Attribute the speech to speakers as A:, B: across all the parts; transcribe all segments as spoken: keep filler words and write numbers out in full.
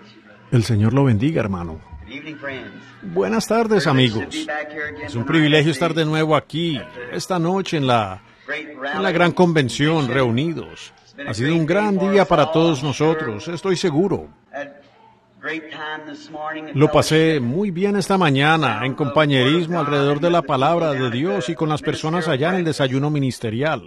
A: El Señor lo bendiga, hermano. Buenas tardes, amigos. Es un privilegio estar de nuevo aquí, esta noche en la, en la gran convención, reunidos. Ha sido un gran día para todos nosotros, estoy seguro. Lo pasé muy bien esta mañana, en compañerismo alrededor de la palabra de Dios y con las personas allá en el desayuno ministerial.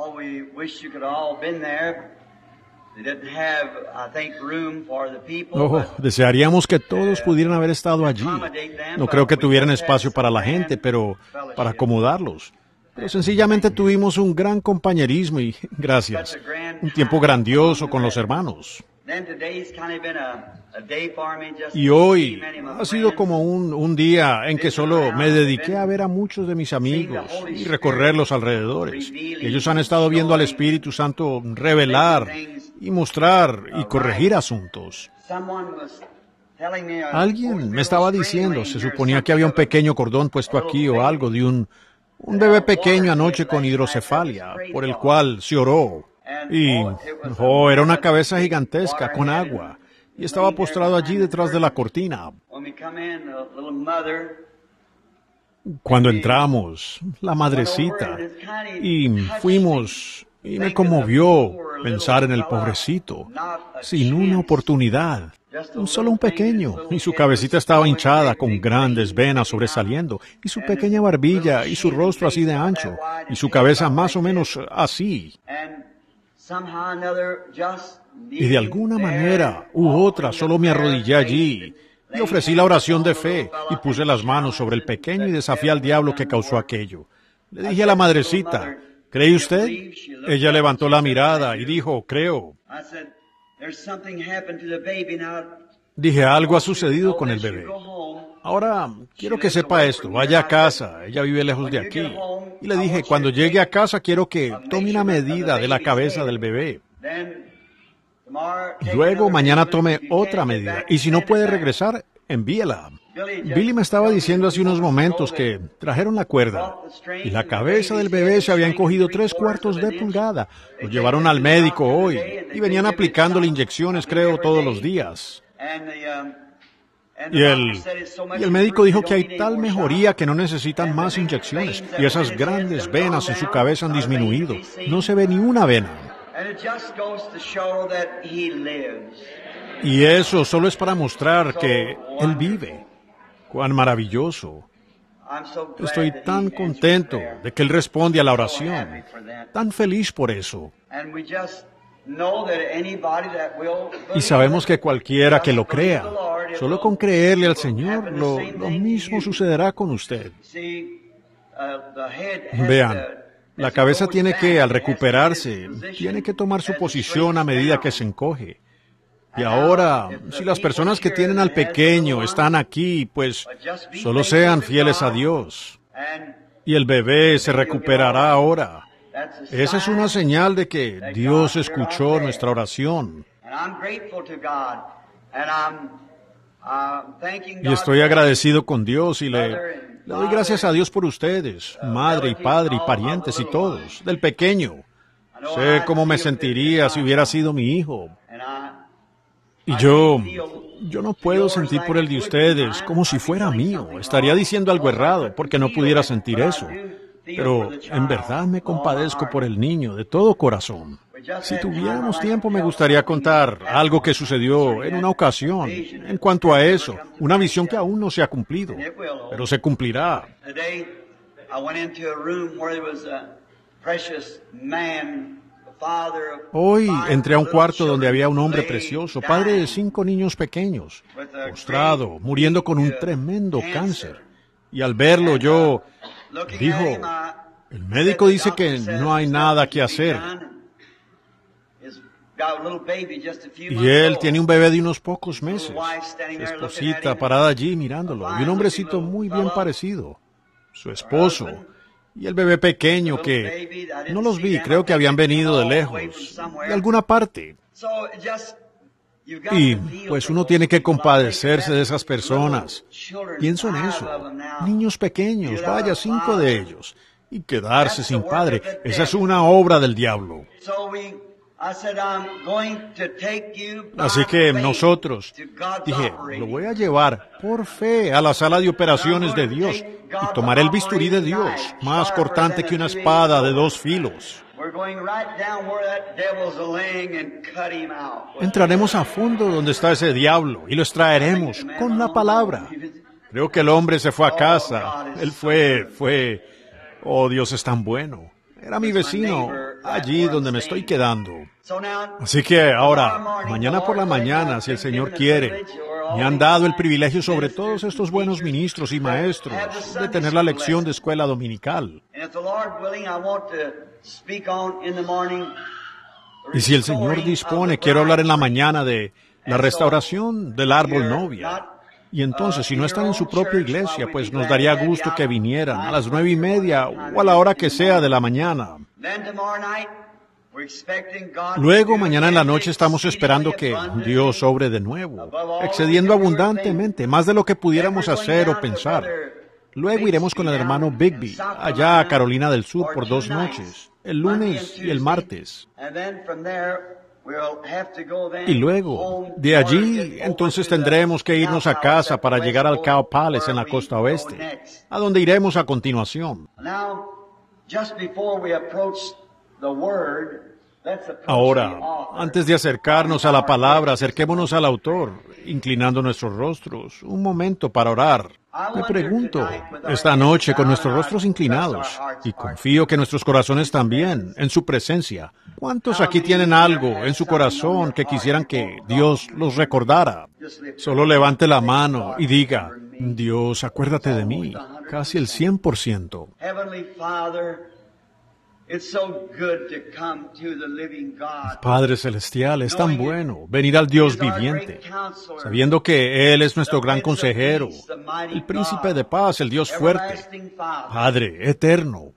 A: Oh, desearíamos que todos pudieran haber estado allí. No creo que tuvieran espacio para la gente, pero para acomodarlos. Pero sencillamente tuvimos un gran compañerismo y, gracias, un tiempo grandioso con los hermanos. Y hoy ha sido como un, un día en que solo me dediqué a ver a muchos de mis amigos y recorrer los alrededores. Ellos han estado viendo al Espíritu Santo revelar y mostrar y corregir asuntos. Alguien me estaba diciendo, se suponía que había un pequeño cordón puesto aquí o algo de un, un bebé pequeño anoche con hidrocefalia, por el cual se oró. Y, oh, era una cabeza gigantesca con agua, y estaba postrado allí detrás de la cortina. Cuando entramos, la madrecita, y fuimos, y me conmovió pensar en el pobrecito, sin una oportunidad, solo un pequeño, y su cabecita estaba hinchada con grandes venas sobresaliendo, y su pequeña barbilla, y su rostro así de ancho, y su cabeza más o menos así. Y de alguna manera u otra solo me arrodillé allí y ofrecí la oración de fe y puse las manos sobre el pequeño y desafié al diablo que causó aquello. Le dije a la madrecita, ¿cree usted? Ella levantó la mirada y dijo, creo. Dije, algo ha sucedido con el bebé. Ahora, quiero que sepa esto, vaya a casa, ella vive lejos de aquí. Y le dije, cuando llegue a casa quiero que tome una medida de la cabeza del bebé. Luego, mañana tome otra medida, y si no puede regresar, envíela. Billy me estaba diciendo hace unos momentos que trajeron la cuerda, y la cabeza del bebé se habían cogido tres cuartos de pulgada. Lo llevaron al médico hoy, y venían aplicándole inyecciones, creo, todos los días. Y el, y el médico dijo que hay tal mejoría que no necesitan más inyecciones, y esas grandes venas en su cabeza han disminuido. No se ve ni una vena. Y eso solo es para mostrar que Él vive. ¡Cuán maravilloso! Estoy tan contento de que Él responde a la oración, tan feliz por eso. Y sabemos que cualquiera que lo crea, solo con creerle al Señor, lo, lo mismo sucederá con usted. Vean, la cabeza tiene que, al recuperarse, tiene que tomar su posición a medida que se encoge. Y ahora, si las personas que tienen al pequeño están aquí, pues solo sean fieles a Dios. Y el bebé se recuperará ahora. Esa es una señal de que Dios escuchó nuestra oración. Y estoy agradecido con Dios y le, le doy gracias a Dios por ustedes, madre y padre y parientes y todos, del pequeño. Sé cómo me sentiría si hubiera sido mi hijo. Y yo, yo no puedo sentir por el de ustedes como si fuera mío. Estaría diciendo algo errado porque no pudiera sentir eso. Pero en verdad me compadezco por el niño de todo corazón. Si tuviéramos tiempo me gustaría contar algo que sucedió en una ocasión. En cuanto a eso, una visión que aún no se ha cumplido, pero se cumplirá. Hoy entré a un cuarto donde había un hombre precioso, padre de cinco niños pequeños, postrado, muriendo con un tremendo cáncer. Y al verlo yo... Dijo, el médico dice que no hay nada que hacer. Y él tiene un bebé de unos pocos meses. Su esposita parada allí mirándolo. Y un hombrecito muy bien parecido. Su esposo. Y el bebé pequeño que no los vi, creo que habían venido de lejos, de alguna parte. Y pues uno tiene que compadecerse de esas personas. Pienso en eso. Niños pequeños, vaya, cinco de ellos. Y quedarse sin padre. Esa es una obra del diablo. Así que nosotros, dije, lo voy a llevar por fe a la sala de operaciones de Dios y tomaré el bisturí de Dios, más cortante que una espada de dos filos. Entraremos a fondo donde está ese diablo y lo extraeremos con la palabra. Creo que el hombre se fue a casa. Él fue, fue... Oh, Dios es tan bueno. Era mi vecino, allí donde me estoy quedando. Así que ahora, mañana por la mañana, si el Señor quiere, me han dado el privilegio sobre todos estos buenos ministros y maestros de tener la lección de escuela dominical. Y si el Señor dispone, quiero hablar en la mañana de la restauración del árbol novia. Y entonces, si no están en su propia iglesia, pues nos daría gusto que vinieran a las nueve y media o a la hora que sea de la mañana. Luego, mañana en la noche, estamos esperando que Dios obre de nuevo, excediendo abundantemente, más de lo que pudiéramos hacer o pensar. Luego iremos con el hermano Bigby, allá a Carolina del Sur, por dos noches, el lunes y el martes. Y luego, de allí, entonces tendremos que irnos a casa para llegar al Cow Palace en la costa oeste, a donde iremos a continuación. Ahora, antes de acercarnos a la palabra, acerquémonos al autor, inclinando nuestros rostros, un momento para orar. Me pregunto, esta noche con nuestros rostros inclinados, y confío que nuestros corazones también, en su presencia, ¿cuántos aquí tienen algo en su corazón que quisieran que Dios los recordara? Solo levante la mano y diga, Dios, acuérdate de mí, casi el cien por ciento. Padre Celestial, es tan bueno venir al Dios viviente, sabiendo que Él es nuestro gran consejero, el príncipe de paz, el Dios fuerte, Padre eterno.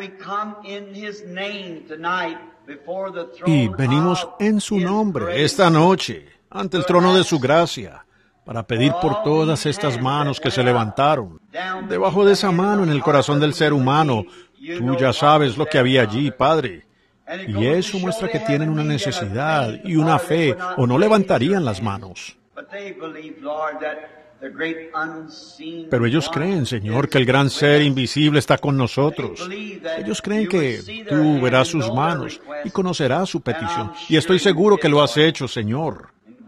A: Y venimos en su nombre esta noche ante el trono de su gracia para pedir por todas estas manos que se levantaron. Debajo de esa mano en el corazón del ser humano, tú ya sabes lo que había allí, Padre. Y eso muestra que tienen una necesidad y una fe, o no levantarían las manos. Pero ellos creen, Señor, que el gran ser invisible está con nosotros. Ellos creen que tú verás sus manos y conocerás su petición. Y estoy seguro que lo has hecho, Señor.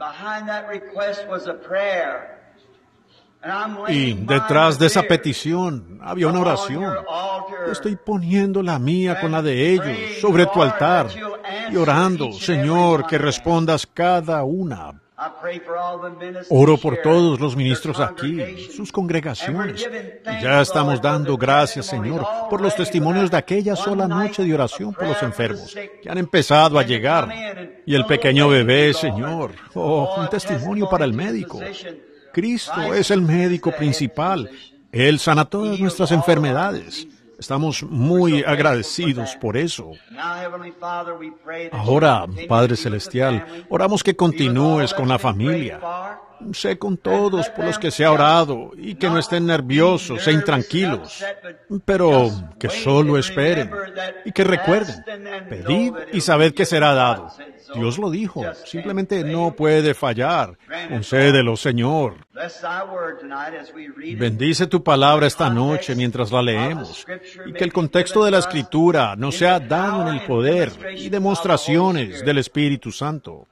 A: Y detrás de esa petición había una oración. Estoy poniendo la mía con la de ellos sobre tu altar y orando, Señor, que respondas cada una. Oro por todos los ministros aquí, sus congregaciones. Y ya estamos dando gracias, Señor, por los testimonios de aquella sola noche de oración por los enfermos que han empezado a llegar. Y el pequeño bebé, Señor, oh, un testimonio para el médico. Cristo es el médico principal. Él sana todas nuestras enfermedades. Estamos muy agradecidos por eso. Ahora, Padre Celestial, oramos que continúes con la familia. Sé con todos por los que se ha orado y que no estén nerviosos e intranquilos, pero que solo esperen y que recuerden, pedid y sabed que será dado. Dios lo dijo, simplemente no puede fallar. Concédelo, Señor. Bendice tu palabra esta noche mientras la leemos y que el contexto de la Escritura nos sea dado en el poder y demostraciones del Espíritu Santo.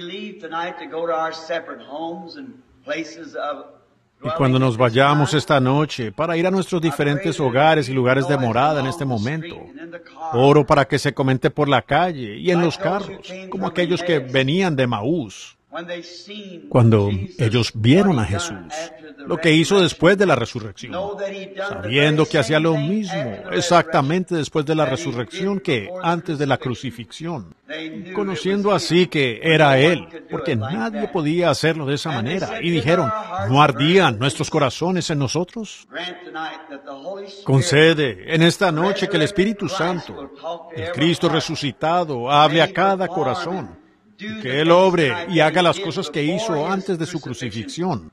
A: Y cuando nos vayamos esta noche para ir a nuestros diferentes hogares y lugares de morada en este momento, oro para que se comente por la calle y en los carros, como aquellos que venían de Maús, cuando ellos vieron a Jesús, lo que hizo después de la resurrección, sabiendo que hacía lo mismo exactamente después de la resurrección que antes de la crucifixión, conociendo así que era Él, porque nadie podía hacerlo de esa manera, y dijeron, ¿no ardían nuestros corazones en nosotros? Concede en esta noche que el Espíritu Santo, el Cristo resucitado, hable a cada corazón, y que Él obre y haga las cosas que hizo antes de su crucifixión,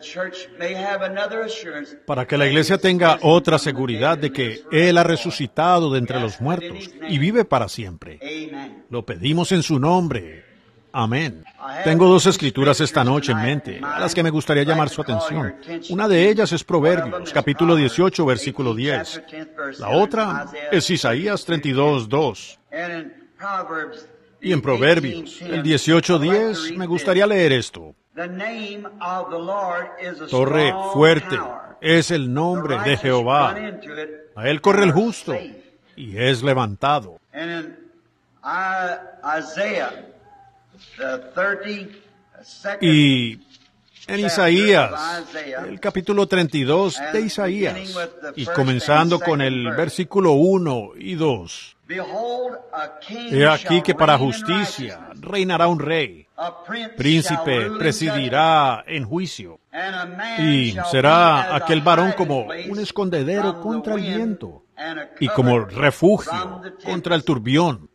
A: para que la iglesia tenga otra seguridad de que Él ha resucitado de entre los muertos y vive para siempre. Lo pedimos en su nombre. Amén. Tengo dos escrituras esta noche en mente, a las que me gustaría llamar su atención. Una de ellas es Proverbios, capítulo dieciocho, versículo diez. La otra es Isaías treinta y dos, dos. Y en Proverbios, el dieciocho diez, me gustaría leer esto. Torre fuerte es el nombre de Jehová. A él corre el justo y es levantado. Y en Isaías, el capítulo treinta y dos de Isaías, y comenzando con el versículo uno y dos. He aquí que para justicia reinará un rey, príncipe presidirá en juicio, y será aquel varón como un escondedero contra el viento, y como refugio contra el turbión,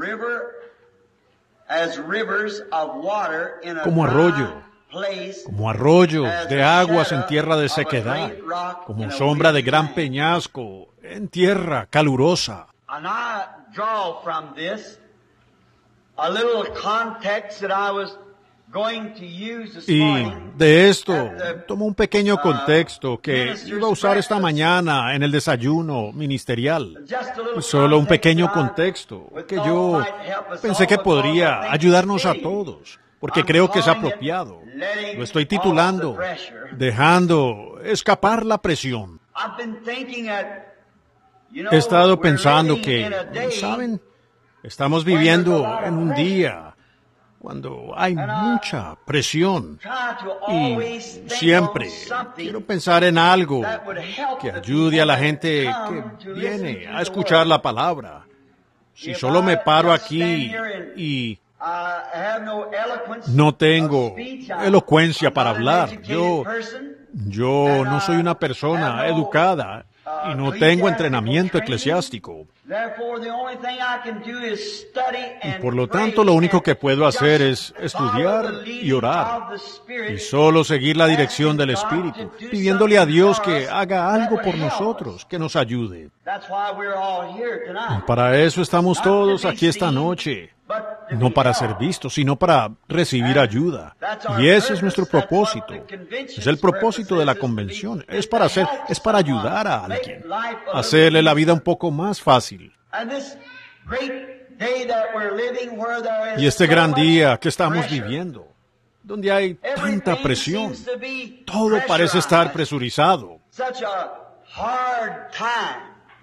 A: como arroyo, como arroyos de aguas en tierra de sequedad, como sombra de gran peñasco en tierra calurosa.
B: And I draw from this a little context that I was going to use this
A: Y
B: morning.
A: de esto tomo un pequeño contexto que iba a usar esta mañana en el desayuno ministerial. Solo un pequeño contexto que yo pensé que podría ayudarnos a todos, porque creo que es apropiado. Lo estoy titulando Dejando escapar la presión.
B: I've been thinking that, you know,
A: He estado
B: we're
A: pensando
B: living
A: que,
B: in a day
A: ¿saben? Estamos viviendo en un día cuando hay mucha presión.
B: trying to
A: Y
B: always think
A: siempre
B: on something
A: quiero pensar en algo
B: that would help
A: que
B: the
A: ayude a la
B: people
A: gente
B: that come
A: que
B: to
A: viene
B: listen to
A: a
B: the
A: escuchar
B: word.
A: la palabra. Si
B: If
A: solo me
B: I
A: paro
B: just
A: aquí
B: stand here and
A: y
B: I have no eloquence
A: no
B: of
A: tengo
B: speech, I'm-
A: elocuencia
B: I'm
A: para
B: not an
A: hablar,
B: educated
A: yo,
B: person,
A: yo no soy una persona educada y no tengo entrenamiento eclesiástico.
B: therefore the only thing I can do is study and
A: Por lo
B: pray
A: tanto, lo único
B: and
A: que puedo hacer
B: just
A: es
B: follow
A: estudiar
B: the leading
A: y orar,
B: of the Spirit,
A: y solo seguir la dirección del
B: asking God
A: Espíritu,
B: to do
A: pidiéndole a
B: something
A: Dios
B: for
A: que
B: us
A: haga
B: that
A: algo
B: would
A: por
B: help
A: nosotros,
B: us.
A: que nos ayude.
B: That's why we're all here tonight.
A: Para eso estamos
B: Not to
A: todos
B: be
A: aquí esta
B: seen,
A: noche,
B: but to
A: no
B: be
A: para
B: helped.
A: ser vistos, sino para recibir ayuda. Y ese es nuestro propósito. Es el propósito de la convención. Es para hacer, es para ayudar a alguien, hacerle la vida un poco más fácil.
B: And this great day that we're living where there is
A: Y este
B: so
A: gran
B: much
A: día que estamos
B: pressure,
A: viviendo, donde hay tanta
B: everything
A: presión,
B: seems to be
A: todo parece estar
B: pressurized.
A: presurizado.
B: Such a hard time.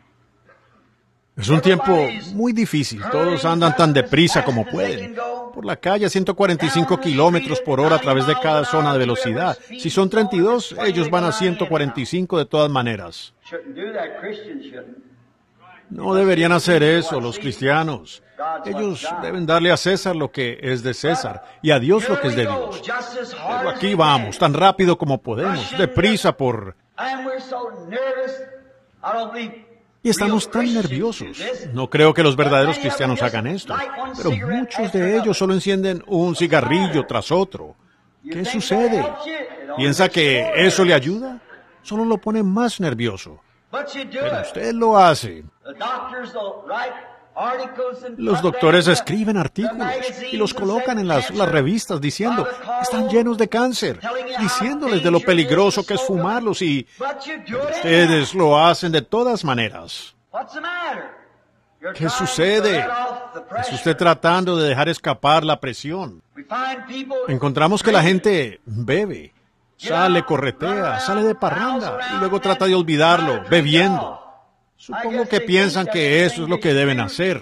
A: Es un tiempo muy difícil, todos andan tan deprisa como pueden. Por la calle a ciento cuarenta y cinco kilómetros por hora a través de cada zona de velocidad. Si son treinta y dos, ellos van a ciento cuarenta y cinco de todas maneras.
B: Shouldn't do that, Christians shouldn't.
A: No deberían hacer eso los cristianos. Ellos deben darle a César lo que es de César y a Dios lo que es de Dios.
B: Just as hard
A: Pero
B: as
A: aquí
B: we
A: vamos,
B: can.
A: tan rápido como podemos, deprisa por...
B: And we're so nervous. I don't believe
A: Y estamos tan nerviosos. No creo que los verdaderos cristianos hagan esto, pero muchos de ellos solo encienden un cigarrillo tras otro. ¿Qué sucede? ¿Piensa que eso le ayuda? Solo lo pone más nervioso. Pero usted lo hace. Los doctores escriben artículos y los colocan en las, las revistas diciendo, están llenos de cáncer, diciéndoles de lo peligroso que es fumarlos y pero ustedes lo hacen de todas maneras. ¿Qué sucede? Es usted tratando de dejar escapar la presión. Encontramos que la gente bebe, sale, corretea, sale de parranda y luego trata de olvidarlo, bebiendo. Supongo que piensan que eso es lo que deben hacer.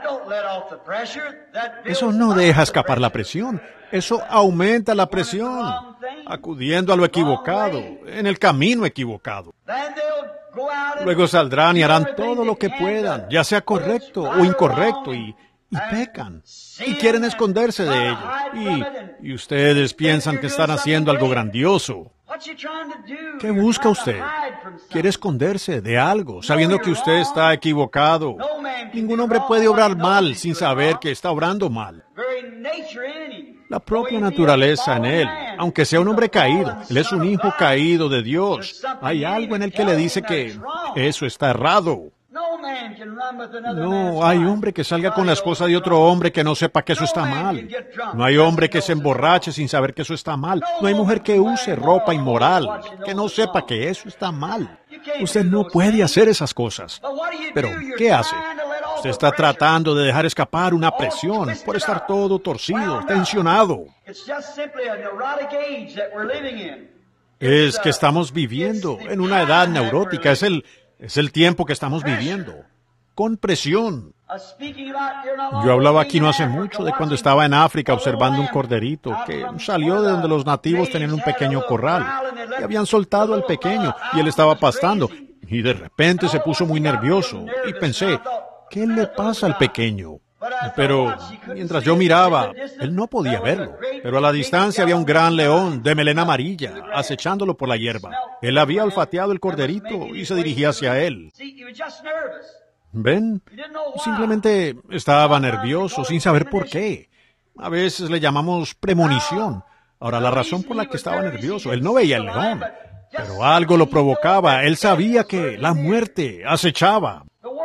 A: Eso no deja escapar la presión. Eso aumenta la presión, acudiendo a lo equivocado, en el camino equivocado. Luego saldrán y harán todo lo que puedan, ya sea correcto o incorrecto, y, y pecan, y quieren esconderse de ello. Y, y ustedes piensan que están haciendo algo grandioso. ¿Qué busca usted? Quiere esconderse de algo, sabiendo que usted está equivocado. Ningún hombre puede obrar mal sin saber que está obrando mal. La propia naturaleza en él, aunque sea un hombre caído, él es un hijo caído de Dios. Hay algo en él que le dice que eso está errado. No hay hombre que salga con la esposa de otro hombre que no sepa que eso está mal. No hay hombre que se emborrache sin saber que eso está mal. No hay mujer que use ropa inmoral que no sepa que eso está mal. Usted no puede hacer esas cosas. Pero, ¿qué hace? Usted está tratando de dejar escapar una presión por estar todo torcido, tensionado. Es que estamos viviendo en una edad neurótica. Es el, es el tiempo que estamos viviendo. Con presión. Yo hablaba aquí no hace mucho de cuando estaba en África observando un corderito que salió de donde los nativos tenían un pequeño corral y habían soltado al pequeño y él estaba pastando y de repente se puso muy nervioso y pensé, ¿qué le pasa al pequeño? Pero mientras yo miraba, él no podía verlo, pero a la distancia había un gran león de melena amarilla acechándolo por la hierba. Él había olfateado el corderito y se dirigía hacia él. ¿Ven? Simplemente estaba nervioso, sin saber por qué. A veces le llamamos premonición. Ahora, la razón por la que estaba nervioso, él no veía el león, pero algo lo provocaba. Él sabía que la muerte acechaba.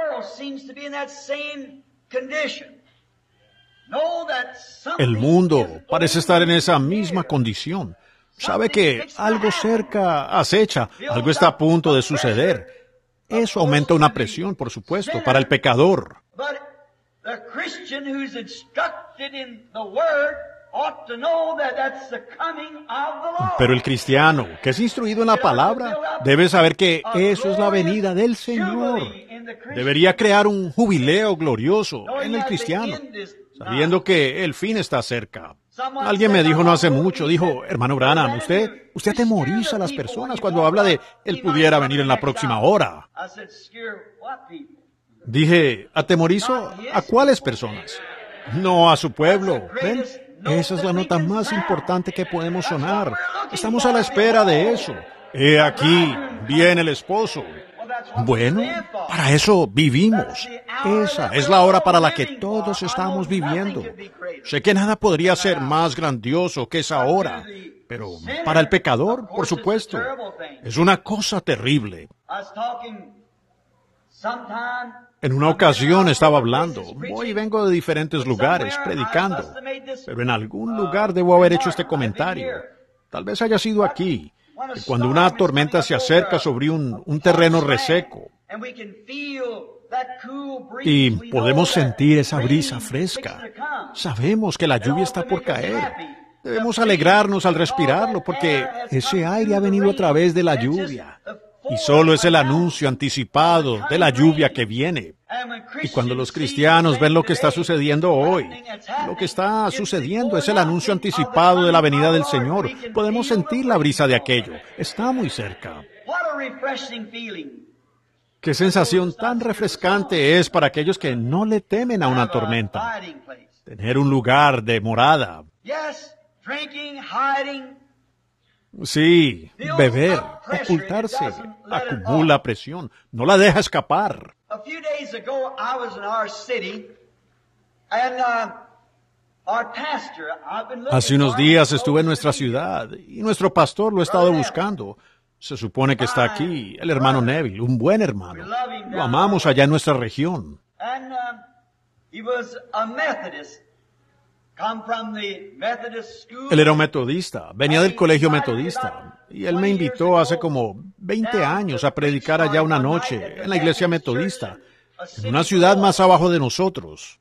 A: El mundo parece estar en esa misma condición. Sabe que algo cerca acecha, algo está a punto de suceder. Eso aumenta una presión, por supuesto, para el pecador. Pero el cristiano, que es instruido en la palabra, debe saber que eso es la venida del Señor. Debería crear un jubileo glorioso en el cristiano, sabiendo que el fin está cerca. Alguien me dijo no hace mucho, dijo, hermano Branham, usted, usted atemoriza a las personas cuando habla de él pudiera venir en la próxima hora. Dije, ¿atemorizo a cuáles personas? No a su pueblo. ¿Ven? Esa es la nota más importante que podemos sonar. Estamos a la espera de eso. He aquí, viene el esposo. Bueno, para eso vivimos. Esa es la hora para la que todos estamos viviendo. Sé que nada podría ser más grandioso que esa hora, pero para el pecador, por supuesto, es una cosa terrible. En una ocasión estaba hablando, voy y vengo de diferentes lugares predicando, pero en algún lugar debo haber hecho este comentario. Tal vez haya sido aquí. Que cuando una tormenta se acerca sobre un, un terreno reseco y podemos sentir esa brisa fresca, sabemos que la lluvia está por caer. Debemos alegrarnos al respirarlo porque ese aire ha venido a través de la lluvia y solo es el anuncio anticipado de la lluvia que viene. Y cuando los cristianos ven lo que está sucediendo hoy, lo que está sucediendo es el anuncio anticipado de la venida del Señor. Podemos sentir la brisa de aquello. Está muy cerca. Qué sensación tan refrescante es para aquellos que no le temen a una tormenta. Tener un lugar de morada. Sí, beber, ocultarse, acumula presión, no la deja escapar. Hace unos días estuve en nuestra ciudad y nuestro pastor lo ha estado buscando. Se supone que está aquí, el hermano Neville, un buen hermano. Lo amamos allá en nuestra región. Él era un metodista, venía del colegio metodista, y él me invitó hace como veinte años a predicar allá una noche en la iglesia metodista, en una ciudad más abajo de nosotros.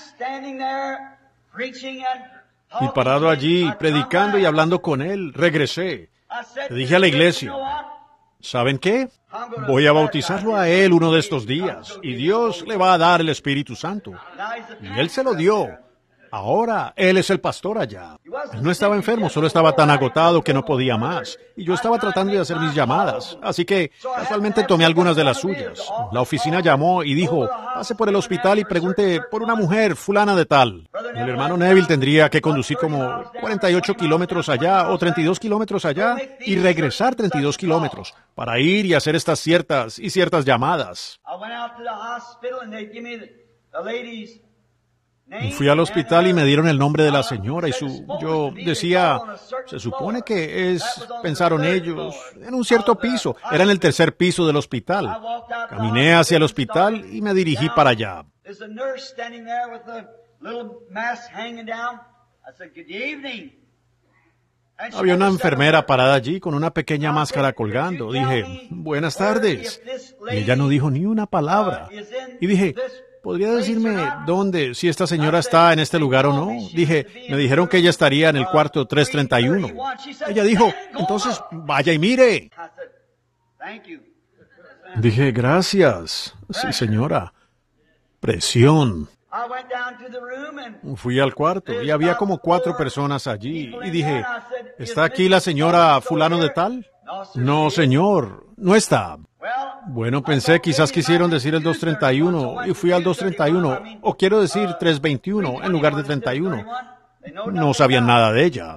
A: Y parado allí, predicando y hablando con él, regresé. Le dije a la iglesia, ¿saben qué? Voy a bautizarlo a él uno de estos días, y Dios le va a dar el Espíritu Santo. Y él se lo dio. Ahora, él es el pastor allá. Él no estaba enfermo, solo estaba tan agotado que no podía más. Y yo estaba tratando de hacer mis llamadas, así que casualmente tomé algunas de las suyas. La oficina llamó y dijo, pase por el hospital y pregunte por una mujer fulana de tal. El hermano Neville tendría que conducir como cuarenta y ocho kilómetros allá o treinta y dos kilómetros allá y regresar treinta y dos kilómetros para ir y hacer estas ciertas y ciertas llamadas. Fui al hospital y me dieron el nombre de la señora y su... Yo decía, se supone que es, pensaron ellos, en un cierto piso. Era en el tercer piso del hospital. Caminé hacia el hospital y me dirigí para allá. Había una enfermera parada allí con una pequeña máscara colgando. Dije, buenas tardes. Y ella no dijo ni una palabra. Y dije, ¿podría decirme dónde, si esta señora está en este lugar o no? Dije, me dijeron que ella estaría en el cuarto tres treinta y uno. Ella dijo, entonces vaya y mire. Dije, gracias. Sí, señora. Presión. Fui al cuarto y había como cuatro personas allí y dije, ¿está aquí la señora fulano de tal? No, señor, no está. Bueno, pensé quizás quisieron decir el dos treinta y uno y fui al dos treinta y uno, o quiero decir tres veintiuno en lugar de treinta y uno. No sabían nada de ella.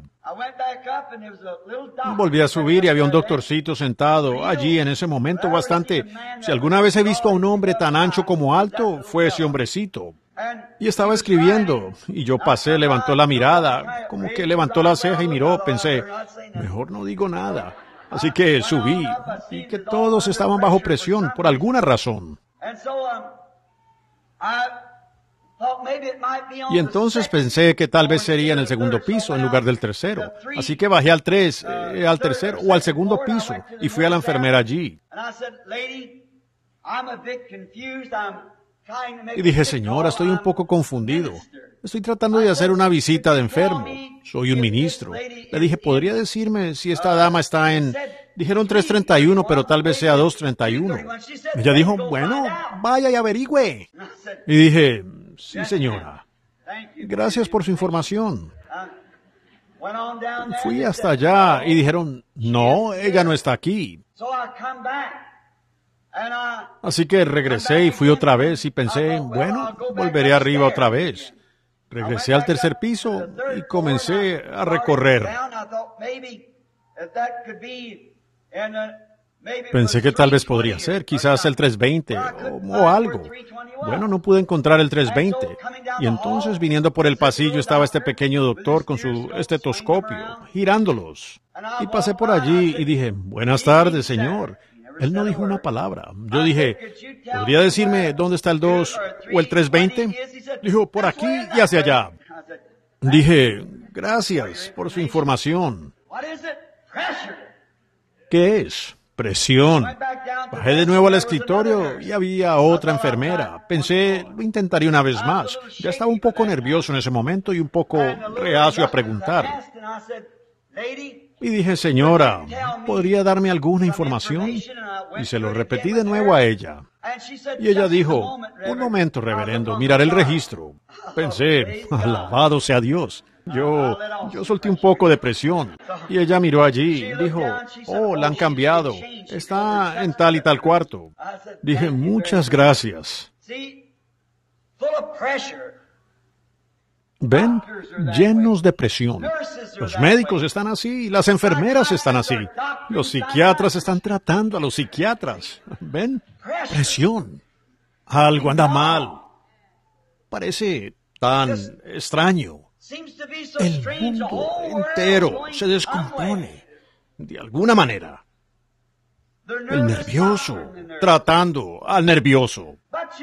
A: Volví a subir y había un doctorcito sentado allí en ese momento bastante... Si alguna vez he visto a un hombre tan ancho como alto, fue ese hombrecito. Y estaba escribiendo, y yo pasé, levantó la mirada, como que levantó la ceja y miró, pensé, mejor no digo nada. Así que subí, y que todos estaban bajo presión, por alguna razón. Y entonces pensé que tal vez sería en el segundo piso en lugar del tercero. Así que bajé al tres, eh, al tercero o al segundo piso, y fui a la enfermera allí. Y dije, señora, estoy un poco confundido. Estoy tratando de hacer una visita de enfermo. Soy un ministro. Le dije, ¿podría decirme si esta dama está en... Dijeron tres treinta y uno, pero tal vez sea dos treinta y uno. Ella dijo, bueno, vaya y averigüe. Y dije, sí, señora. Gracias por su información. Fui hasta allá y dijeron, no, ella no está aquí. Así que regresé y fui otra vez y pensé, bueno, volveré arriba otra vez. Regresé al tercer piso y comencé a recorrer. Pensé que tal vez podría ser, quizás el tres veinte o, o algo. Bueno, no pude encontrar el tres veinte. Y entonces, viniendo por el pasillo, estaba este pequeño doctor con su estetoscopio, girándolos. Y pasé por allí y dije, buenas tardes, señor. Él no dijo una palabra. Yo dije, ¿podría decirme dónde está el dos o el tres veinte? Dijo, por aquí y hacia allá. Dije, gracias por su información. ¿Qué es? Presión. Bajé de nuevo al escritorio y había otra enfermera. Pensé, lo intentaría una vez más. Ya estaba un poco nervioso en ese momento y un poco reacio a preguntar. Y dije, señora, ¿podría darme alguna información? Y se lo repetí de nuevo a ella. Y ella dijo, un momento, reverendo, miraré el registro. Pensé, alabado sea Dios. Yo, yo solté un poco de presión. Y ella miró allí y dijo, oh, la han cambiado. Está en tal y tal cuarto. Dije, muchas gracias. Ven, llenos de presión. Los médicos están así, las enfermeras están así. Los psiquiatras están tratando a los psiquiatras. Ven, presión. Algo anda mal. Parece tan extraño. El mundo entero se descompone de alguna manera. El nervioso, tratando al nervioso.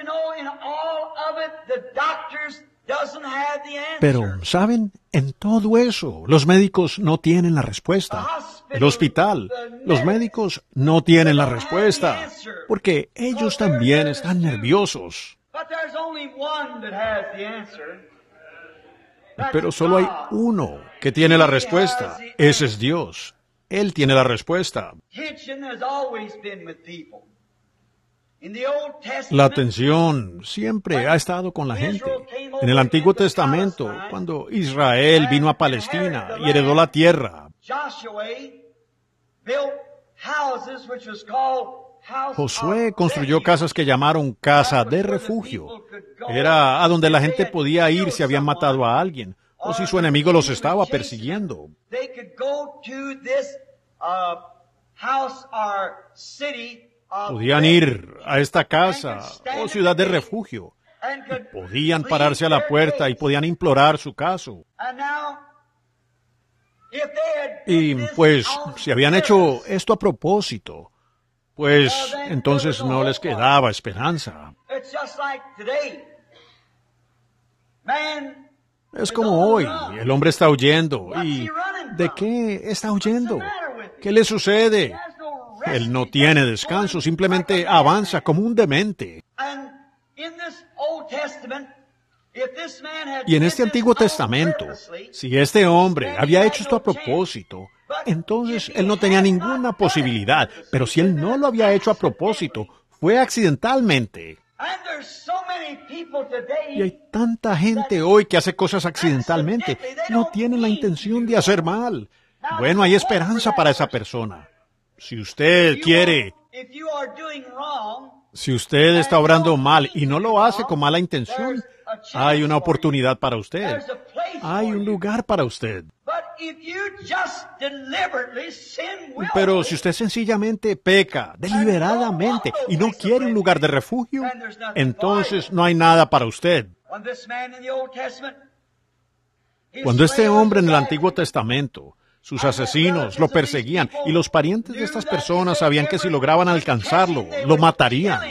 A: Pero, ¿saben? En todo eso, los médicos no tienen la respuesta. El hospital, los médicos no tienen la respuesta, porque ellos también están nerviosos. Pero solo hay uno que tiene la respuesta. Ese es Dios. Él tiene la respuesta. La tensión siempre ha estado con la gente. En el Antiguo Testamento, cuando Israel vino a Palestina y heredó la tierra, Josué construyó casas que llamaron casa de refugio. Era a donde la gente podía ir si habían matado a alguien o si su enemigo los estaba persiguiendo. Podían ir a esta casa o ciudad de refugio Podían pararse a la puerta y podían implorar su caso. Y pues, si habían hecho esto a propósito, pues entonces no les quedaba esperanza. Es como hoy, el hombre está huyendo. ¿Y de qué está huyendo? ¿Qué le sucede? Él no tiene descanso, simplemente avanza como un demente. Y en este Antiguo Testamento, si este hombre había hecho esto a propósito, entonces él no tenía ninguna posibilidad. Pero si él no lo había hecho a propósito, fue accidentalmente. Y hay tanta gente hoy que hace cosas accidentalmente. No tienen la intención de hacer mal. Bueno, hay esperanza para esa persona. Si usted quiere, si usted está obrando mal y no lo hace con mala intención, hay una oportunidad para usted. Hay un lugar para usted. Pero si usted sencillamente peca deliberadamente y no quiere un lugar de refugio, entonces no hay nada para usted. Cuando este hombre en el Antiguo Testamento, sus asesinos lo perseguían y los parientes de estas personas sabían que si lograban alcanzarlo, lo matarían.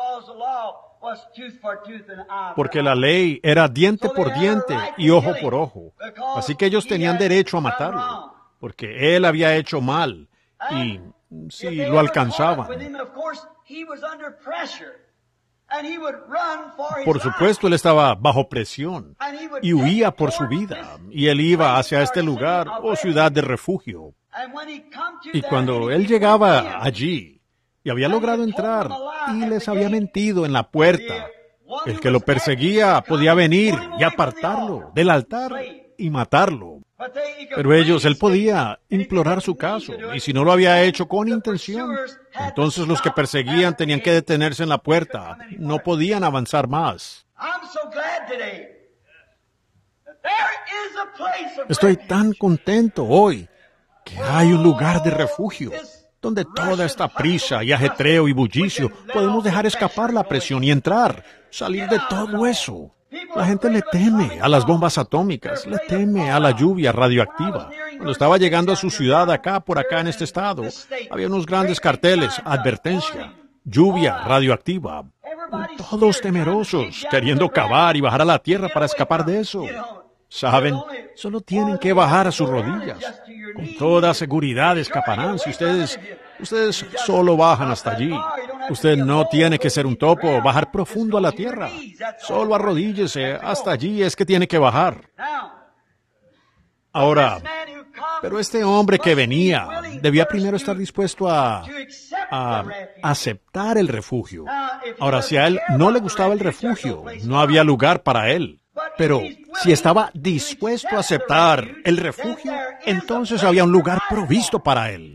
A: Porque la ley era diente por diente y ojo por ojo. Así que ellos tenían derecho a matarlo, porque él había hecho mal y si lo alcanzaban. Por supuesto, él estaba bajo presión y huía por su vida, y él iba hacia este lugar o ciudad de refugio. Y cuando él llegaba allí y había logrado entrar y les había mentido en la puerta, el que lo perseguía podía venir y apartarlo del altar y matarlo. Pero ellos, él podía implorar su caso, y si no lo había hecho con intención, entonces los que perseguían tenían que detenerse en la puerta. No podían avanzar más. Estoy tan contento hoy que hay un lugar de refugio, donde toda esta prisa y ajetreo y bullicio podemos dejar escapar la presión y entrar, salir de todo eso. La gente le teme a las bombas atómicas, le teme a la lluvia radioactiva. Cuando estaba llegando a su ciudad acá, por acá en este estado, había unos grandes carteles, advertencia, lluvia radioactiva. Todos temerosos, queriendo cavar y bajar a la tierra para escapar de eso. ¿Saben? Solo tienen que bajar a sus rodillas. Con toda seguridad escaparán si ustedes, ustedes solo bajan hasta allí. Usted no tiene que ser un topo o bajar profundo a la tierra. Solo arrodíllese. Hasta allí es que tiene que bajar. Ahora, pero este hombre que venía debía primero estar dispuesto a, a aceptar el refugio. Ahora, si a él no le gustaba el refugio, no había lugar para él. Pero si estaba dispuesto a aceptar el refugio, entonces había un lugar provisto para él.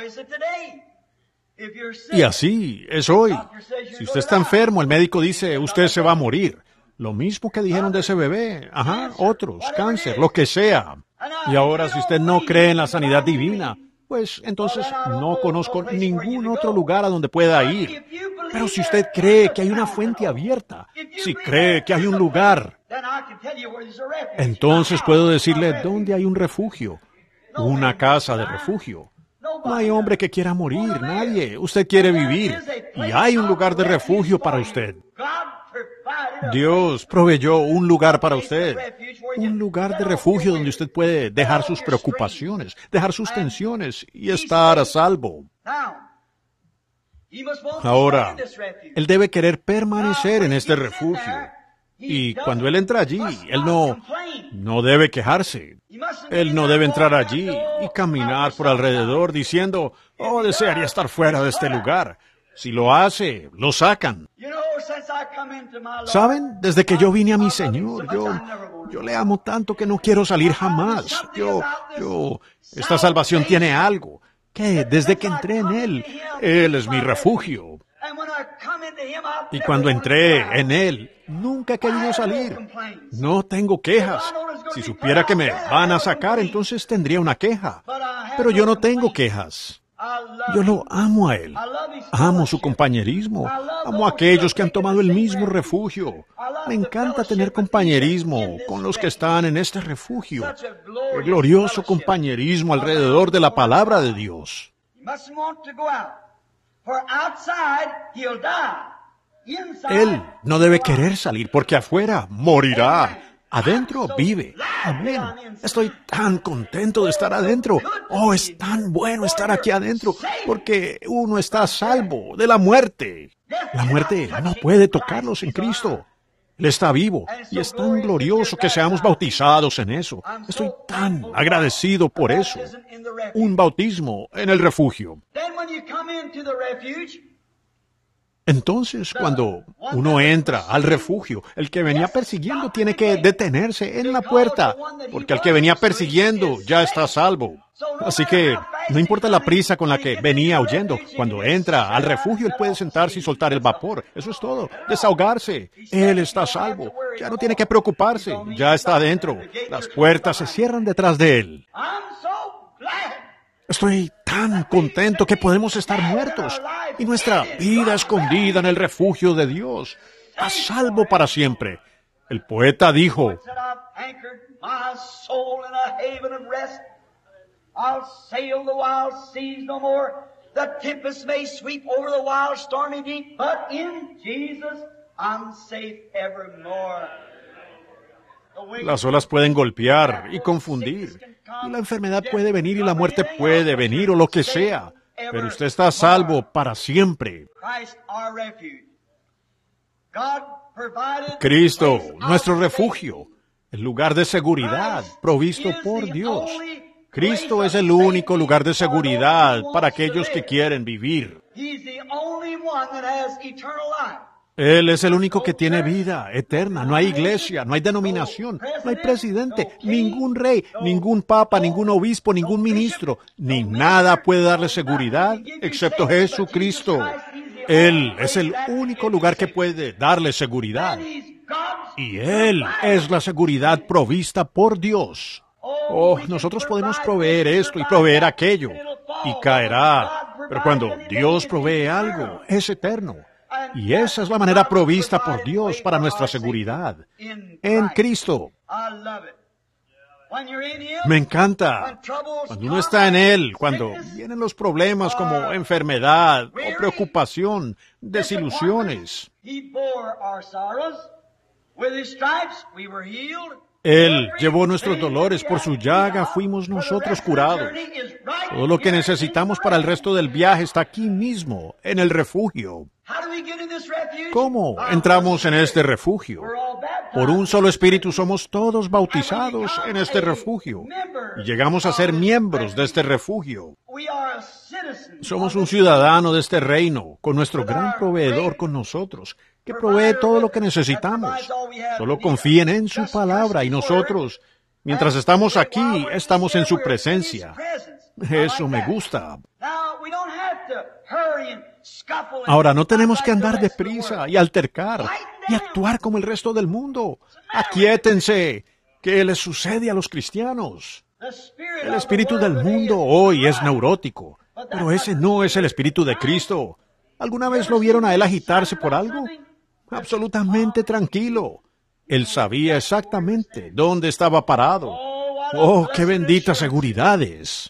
A: Y así es hoy. Si usted está enfermo, el médico dice, usted se va a morir. Lo mismo que dijeron de ese bebé. Ajá, otros, cáncer, lo que sea. Y ahora, si usted no cree en la sanidad divina, pues entonces no conozco ningún otro lugar a donde pueda ir. Pero si usted cree que hay una fuente abierta, si cree que hay un lugar, entonces puedo decirle dónde hay un refugio, una casa de refugio. No hay hombre que quiera morir, nadie. Usted quiere vivir y hay un lugar de refugio para usted. Dios proveyó un lugar para usted, un lugar de refugio donde usted puede dejar sus preocupaciones, dejar sus tensiones y estar a salvo. Ahora, él debe querer permanecer en este refugio. Y cuando él entra allí, él no, no debe quejarse. Él no debe entrar allí y caminar por alrededor diciendo, oh, desearía estar fuera de este lugar. Si lo hace, lo sacan. ¿Saben? Desde que yo vine a mi Señor, yo, yo le amo tanto que no quiero salir jamás. Yo, yo, esta salvación tiene algo. Que desde que entré en Él, Él es mi refugio. Y cuando entré en Él, nunca he querido salir. No tengo quejas. Si supiera que me van a sacar, entonces tendría una queja. Pero yo no tengo quejas. Yo lo amo a Él. Amo su compañerismo. Amo a aquellos que han tomado el mismo refugio. Me encanta tener compañerismo con los que están en este refugio. El glorioso compañerismo alrededor de la palabra de Dios. Él no debe querer salir porque afuera morirá. Adentro vive. Amén. Estoy tan contento de estar adentro. Oh, es tan bueno estar aquí adentro porque uno está a salvo de la muerte. La muerte no puede tocarlos en Cristo. Él está vivo y es tan glorioso que seamos bautizados en eso. Estoy tan agradecido por eso. Un bautismo en el refugio. Entonces, cuando uno entra al refugio, el que venía persiguiendo tiene que detenerse en la puerta, porque el que venía persiguiendo ya está a salvo. Así que no importa la prisa con la que venía huyendo, cuando entra al refugio él puede sentarse y soltar el vapor. Eso es todo, desahogarse. Él está a salvo, ya no tiene que preocuparse, ya está adentro. Las puertas se cierran detrás de él. Estoy tan contento que podemos estar muertos y nuestra vida escondida en el refugio de Dios, a salvo para siempre. El poeta dijo, las olas pueden golpear y confundir, y la enfermedad puede venir y la muerte puede venir o lo que sea, pero usted está a salvo para siempre. Cristo, nuestro refugio, el lugar de seguridad provisto por Dios. Cristo es el único lugar de seguridad para aquellos que quieren vivir. Él es el único que tiene vida eterna. No hay iglesia, no hay denominación, no hay presidente, ningún rey, ningún papa, ningún obispo, ningún ministro. Ni nada puede darle seguridad excepto Jesucristo. Él es el único lugar que puede darle seguridad. Y Él es la seguridad provista por Dios. Oh, nosotros podemos proveer esto y proveer aquello, y caerá. Pero cuando Dios provee algo, es eterno. Y esa es la manera provista por Dios para nuestra seguridad, en Cristo. Me encanta cuando uno está en Él, cuando vienen los problemas como enfermedad o preocupación, desilusiones. Él llevó nuestros dolores, por su llaga fuimos nosotros curados. Todo lo que necesitamos para el resto del viaje está aquí mismo, en el refugio. ¿Cómo entramos en este refugio? Por un solo espíritu somos todos bautizados en este refugio y llegamos a ser miembros de este refugio. Somos un ciudadano de este reino, con nuestro gran proveedor con nosotros, que provee todo lo que necesitamos. Solo confíen en su palabra y nosotros, mientras estamos aquí, estamos en su presencia. Eso me gusta. Ahora, no tenemos que andar deprisa y altercar y actuar como el resto del mundo. Aquíétense. ¿Qué les sucede a los cristianos? El espíritu del mundo hoy es neurótico, pero ese no es el espíritu de Cristo. ¿Alguna vez lo vieron a él agitarse por algo? Absolutamente tranquilo. Él sabía exactamente dónde estaba parado. ¡Oh, qué benditas seguridades!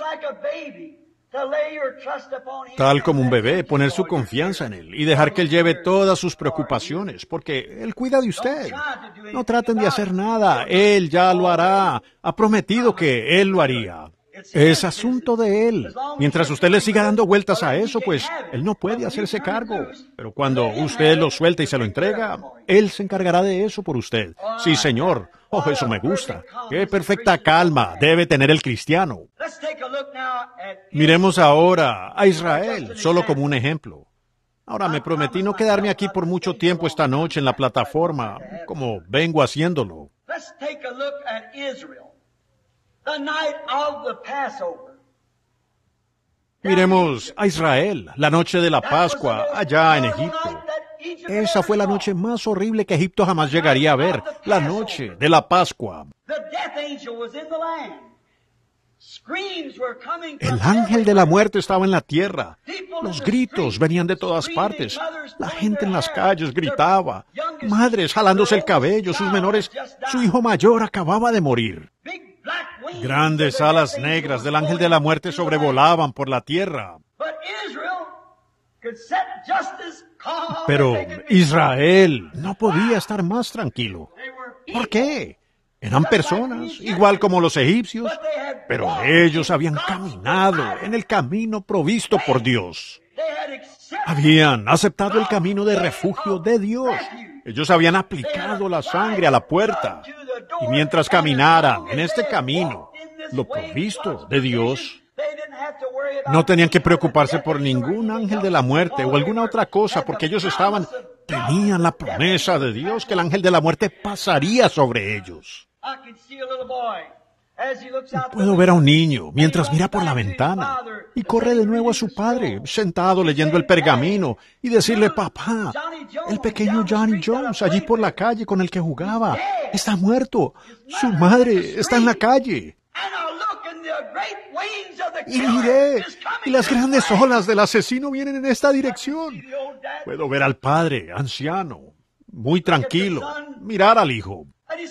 A: Tal como un bebé, poner su confianza en Él y dejar que Él lleve todas sus preocupaciones, porque Él cuida de usted. No traten de hacer nada, Él ya lo hará. Ha prometido que Él lo haría. Es asunto de Él. Mientras usted le siga dando vueltas a eso, pues Él no puede hacerse cargo. Pero cuando usted lo suelta y se lo entrega, Él se encargará de eso por usted. Sí, Señor. Oh, eso me gusta. Qué perfecta calma debe tener el cristiano. Miremos ahora a Israel, solo como un ejemplo. Ahora, me prometí no quedarme aquí por mucho tiempo esta noche en la plataforma, como vengo haciéndolo. Miremos a Israel, la noche de la Pascua, allá en Egipto. Esa fue la noche más horrible que Egipto jamás llegaría a ver, la noche de la Pascua. El ángel de la muerte estaba en la tierra. Los gritos venían de todas partes. La gente en las calles gritaba. Madres jalándose el cabello, sus menores, su hijo mayor acababa de morir. Grandes alas negras del ángel de la muerte sobrevolaban por la tierra. Pero Israel no podía estar más tranquilo. ¿Por qué? Eran personas, igual como los egipcios, pero ellos habían caminado en el camino provisto por Dios. Habían aceptado el camino de refugio de Dios. Ellos habían aplicado la sangre a la puerta. Y mientras caminaran en este camino, lo provisto de Dios, no tenían que preocuparse por ningún ángel de la muerte o alguna otra cosa, porque ellos estaban, tenían la promesa de Dios que el ángel de la muerte pasaría sobre ellos. Puedo ver a un niño mientras mira por la ventana y corre de nuevo a su padre, sentado leyendo el pergamino, y decirle: papá, el pequeño Johnny Jones allí por la calle con el que jugaba está muerto. Su madre está en la calle. Y miré, y las grandes olas del asesino vienen en esta dirección. Puedo ver al padre, anciano, muy tranquilo, mirar al hijo.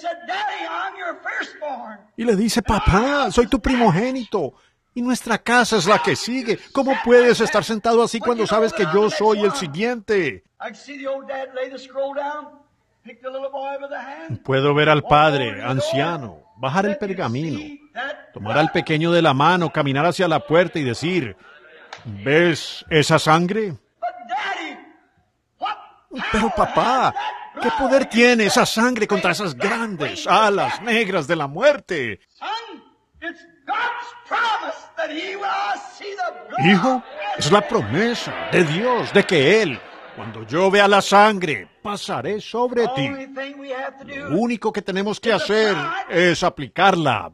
A: Y le dice: papá, soy tu primogénito, y nuestra casa es la que sigue. ¿Cómo puedes estar sentado así cuando sabes que yo soy el siguiente? Puedo ver al padre, anciano, bajar el pergamino, tomar al pequeño de la mano, caminar hacia la puerta y decir: ¿ves esa sangre? Pero papá, ¿qué poder tiene esa sangre contra esas grandes alas negras de la muerte? Hijo, es la promesa de Dios de que Él, cuando yo vea la sangre, pasaré sobre ti. Lo único que tenemos que hacer es aplicarla.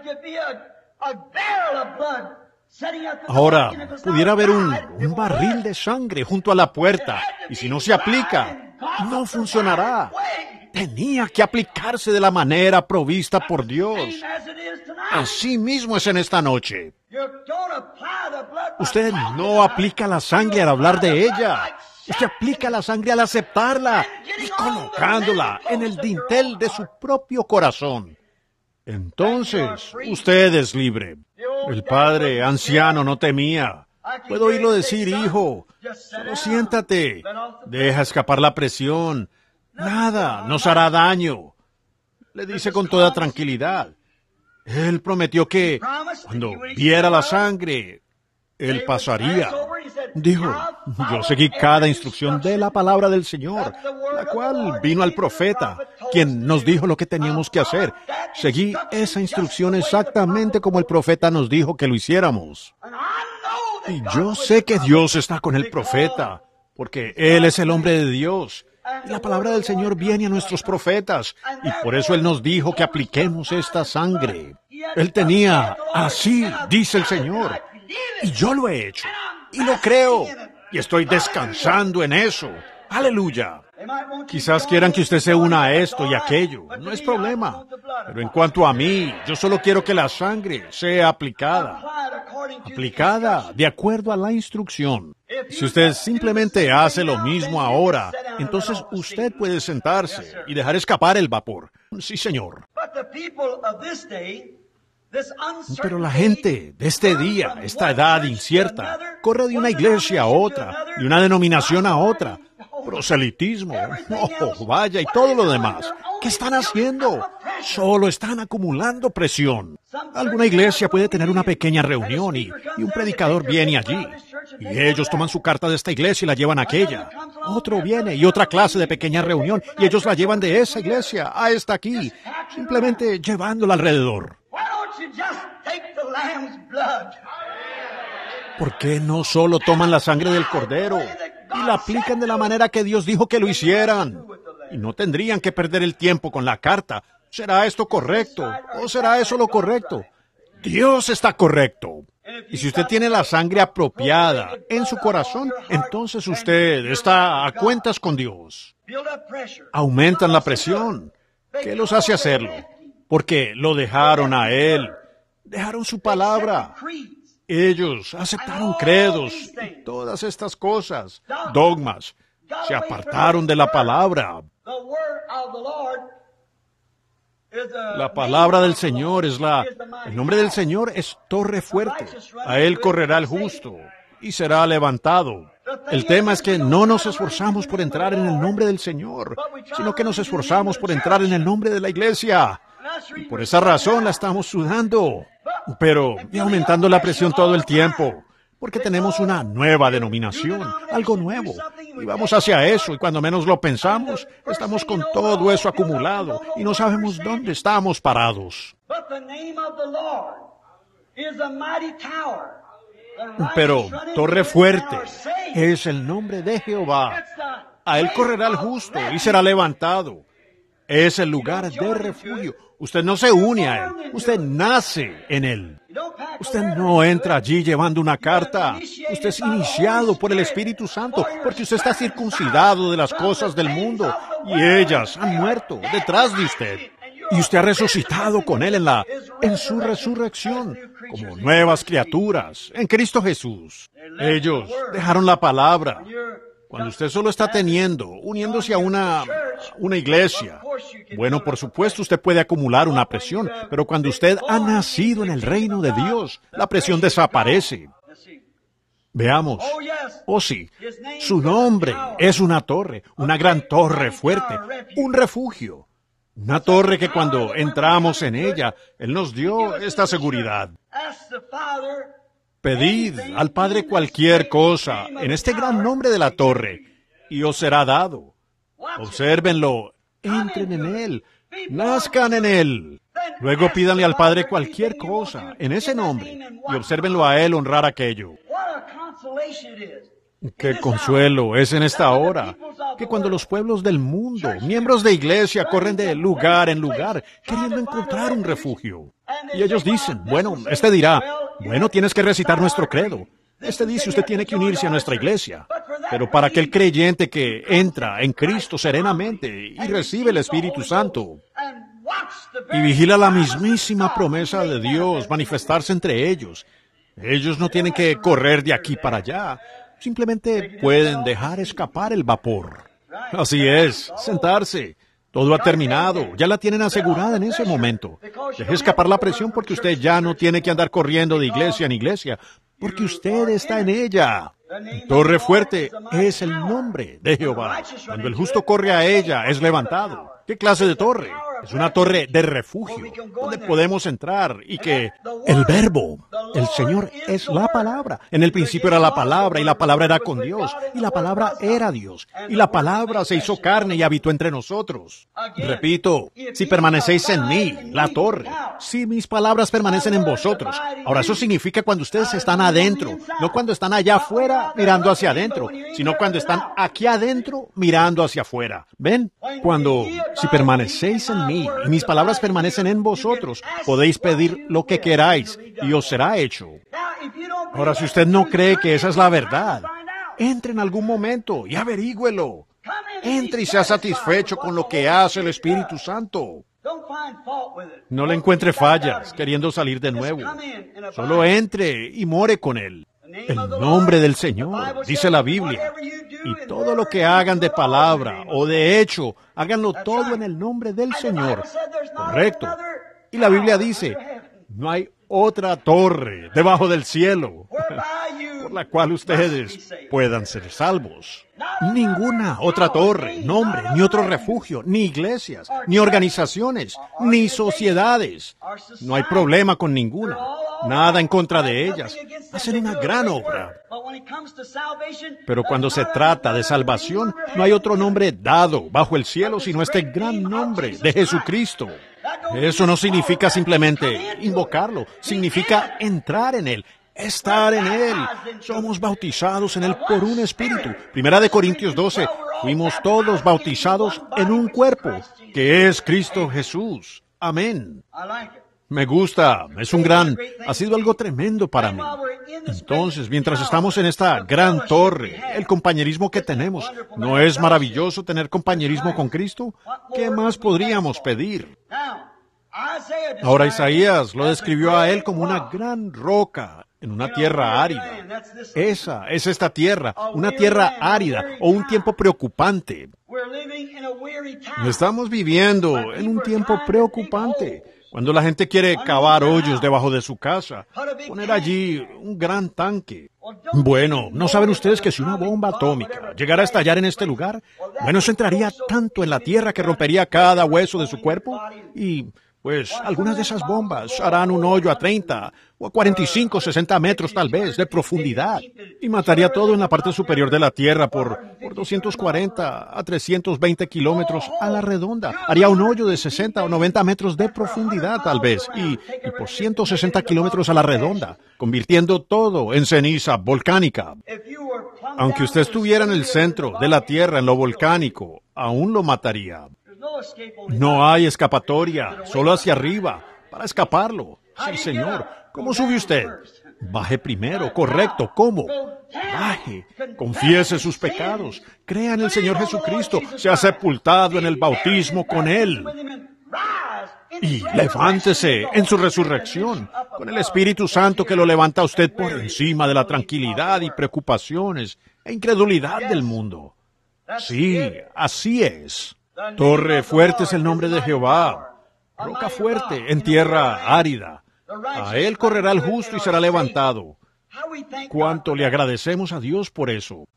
A: Ahora, pudiera haber un, un barril de sangre junto a la puerta, y si no se aplica, no funcionará. Tenía que aplicarse de la manera provista por Dios. Así mismo es en esta noche. Usted no aplica la sangre al hablar de ella. Usted aplica la sangre al aceptarla y colocándola en el dintel de su propio corazón. Entonces, usted es libre. El padre anciano no temía. Puedo oírlo decir: hijo, solo siéntate, deja escapar la presión, nada nos hará daño. Le dice con toda tranquilidad. Él prometió que cuando viera la sangre, él pasaría. Dijo: yo seguí cada instrucción de la palabra del Señor, la cual vino al profeta, quien nos dijo lo que teníamos que hacer. Seguí esa instrucción exactamente como el profeta nos dijo que lo hiciéramos. Y yo sé que Dios está con el profeta, porque Él es el hombre de Dios. Y la palabra del Señor viene a nuestros profetas, y por eso Él nos dijo que apliquemos esta sangre. Él tenía: así dice el Señor. Y yo lo he hecho. Y lo creo. Y estoy descansando en eso. ¡Aleluya! Quizás quieran que usted se una a esto y aquello. No es problema. Pero en cuanto a mí, yo solo quiero que la sangre sea aplicada. Aplicada de acuerdo a la instrucción. Si usted simplemente hace lo mismo ahora, entonces usted puede sentarse y dejar escapar el vapor. Sí, señor. Pero la gente de este día, esta edad incierta, corre de una iglesia a otra, de una denominación a otra. Proselitismo, oh, vaya, y todo lo demás. ¿Qué están haciendo? Solo están acumulando presión. Alguna iglesia puede tener una pequeña reunión y, y un predicador viene allí. Y ellos toman su carta de esta iglesia y la llevan a aquella. Otro viene y otra clase de pequeña reunión y ellos la llevan de esa iglesia a esta aquí, simplemente llevándola alrededor. ¿Por qué no solo toman la sangre del cordero y la aplican de la manera que Dios dijo que lo hicieran? Y no tendrían que perder el tiempo con la carta. ¿Será esto correcto? ¿O será eso lo correcto? Dios está correcto. Y si usted tiene la sangre apropiada en su corazón, entonces usted está a cuentas con Dios. Aumentan la presión. ¿Qué los hace hacerlo? Porque lo dejaron a Él. dejaron su palabra. Ellos aceptaron credos y todas estas cosas, dogmas. Se apartaron de la palabra. La palabra del Señor es la... El nombre del Señor es torre fuerte. A Él correrá el justo y será levantado. El tema es que no nos esforzamos por entrar en el nombre del Señor, sino que nos esforzamos por entrar en el nombre de la iglesia. Y por esa razón la estamos sudando, pero y aumentando la presión todo el tiempo, porque tenemos una nueva denominación, algo nuevo, y vamos hacia eso, y cuando menos lo pensamos, estamos con todo eso acumulado, y no sabemos dónde estamos parados. Pero torre fuerte es el nombre de Jehová. A Él correrá el justo y será levantado. Es el lugar de refugio. Usted no se une a Él, usted nace en Él. Usted no entra allí llevando una carta. Usted es iniciado por el Espíritu Santo, porque usted está circuncidado de las cosas del mundo, y ellas han muerto detrás de usted. Y usted ha resucitado con Él en la, en su resurrección, como nuevas criaturas, en Cristo Jesús. Ellos dejaron la palabra. Cuando usted solo está teniendo, uniéndose a una, una iglesia, bueno, por supuesto usted puede acumular una presión, pero cuando usted ha nacido en el reino de Dios, la presión desaparece. Veamos. Oh sí, su nombre es una torre, una gran torre fuerte, un refugio. Una torre que cuando entramos en ella, Él nos dio esta seguridad. Pedid al Padre cualquier cosa en este gran nombre de la torre, y os será dado. Obsérvenlo, entren en Él, nazcan en Él. Luego pídanle al Padre cualquier cosa en ese nombre, y obsérvenlo a Él honrar aquello. Qué consuelo es en esta hora, que cuando los pueblos del mundo, miembros de iglesia, corren de lugar en lugar, queriendo encontrar un refugio. Y ellos dicen, bueno, este dirá, bueno, tienes que recitar nuestro credo. Este dice, usted tiene que unirse a nuestra iglesia. Pero para aquel creyente que entra en Cristo serenamente y recibe el Espíritu Santo, y vigila la mismísima promesa de Dios manifestarse entre ellos, ellos no tienen que correr de aquí para allá. Simplemente pueden dejar escapar el vapor. Así es, sentarse. Todo ha terminado, ya la tienen asegurada en ese momento. Deje escapar la presión porque usted ya no tiene que andar corriendo de iglesia en iglesia, porque usted está en ella. Torre fuerte es el nombre de Jehová. Cuando el justo corre a ella, es levantado. ¿Qué clase de torre? Es una torre de refugio, donde podemos entrar y que el verbo, el Señor es la palabra. En el principio era la palabra y la palabra era con Dios y la palabra era Dios y la palabra se hizo carne y habitó entre nosotros. Repito, si permanecéis en mí, la torre, si mis palabras permanecen en vosotros. Ahora eso significa cuando ustedes están adentro, no cuando están allá afuera mirando hacia adentro, sino cuando están aquí adentro mirando hacia afuera. ¿Ven? Cuando, si permanecéis en mí y mis palabras permanecen en vosotros, podéis pedir lo que queráis y os será hecho. Ahora, si usted no cree que esa es la verdad, entre en algún momento y averígüelo. Entre y sea satisfecho con lo que hace el Espíritu Santo. No le encuentre fallas queriendo salir de nuevo. Solo entre y more con Él. El nombre del Señor, dice la Biblia. Y todo lo que hagan de palabra o de hecho, háganlo todo en el nombre del Señor. Correcto. Y la Biblia dice, no hay otra torre debajo del cielo por la cual ustedes puedan ser salvos. Ninguna otra torre, nombre, ni otro refugio, ni iglesias, ni organizaciones, ni sociedades. No hay problema con ninguna. Nada en contra de ellas. Hacen una gran obra. Pero cuando se trata de salvación, no hay otro nombre dado bajo el cielo sino este gran nombre de Jesucristo. Eso no significa simplemente invocarlo, significa entrar en Él, estar en Él. Somos bautizados en Él por un espíritu. Primera de Corintios doce, fuimos todos bautizados en un cuerpo, que es Cristo Jesús. Amén. Me gusta, es un gran, ha sido algo tremendo para mí. Entonces, mientras estamos en esta gran torre, el compañerismo que tenemos, ¿no es maravilloso tener compañerismo con Cristo? ¿Qué más podríamos pedir? Ahora Isaías lo describió a él como una gran roca en una tierra árida. Esa es esta tierra, una tierra árida o un tiempo preocupante. Estamos viviendo en un tiempo preocupante, cuando la gente quiere cavar hoyos debajo de su casa, poner allí un gran tanque. Bueno, ¿no saben ustedes que si una bomba atómica llegara a estallar en este lugar, bueno, eso entraría tanto en la tierra que rompería cada hueso de su cuerpo? Y pues algunas de esas bombas harán un hoyo a treinta o a cuarenta y cinco, sesenta metros tal vez de profundidad y mataría todo en la parte superior de la Tierra por, por doscientos cuarenta a trescientos veinte kilómetros a la redonda. Haría un hoyo de sesenta o noventa metros de profundidad tal vez y, y por ciento sesenta kilómetros a la redonda, convirtiendo todo en ceniza volcánica. Aunque usted estuviera en el centro de la Tierra, en lo volcánico, aún lo mataría. No hay escapatoria, solo hacia arriba, para escaparlo. Sí, señor. ¿Cómo sube usted? Baje primero, correcto. ¿Cómo? Baje, confiese sus pecados, crea en el Señor Jesucristo, sea sepultado en el bautismo con Él. Y levántese en su resurrección, con el Espíritu Santo que lo levanta a usted por encima de la tranquilidad y preocupaciones e incredulidad del mundo. Sí, así es. Torre fuerte es el nombre de Jehová, roca fuerte en tierra árida. A él correrá el justo y será levantado. Cuánto le agradecemos a Dios por eso.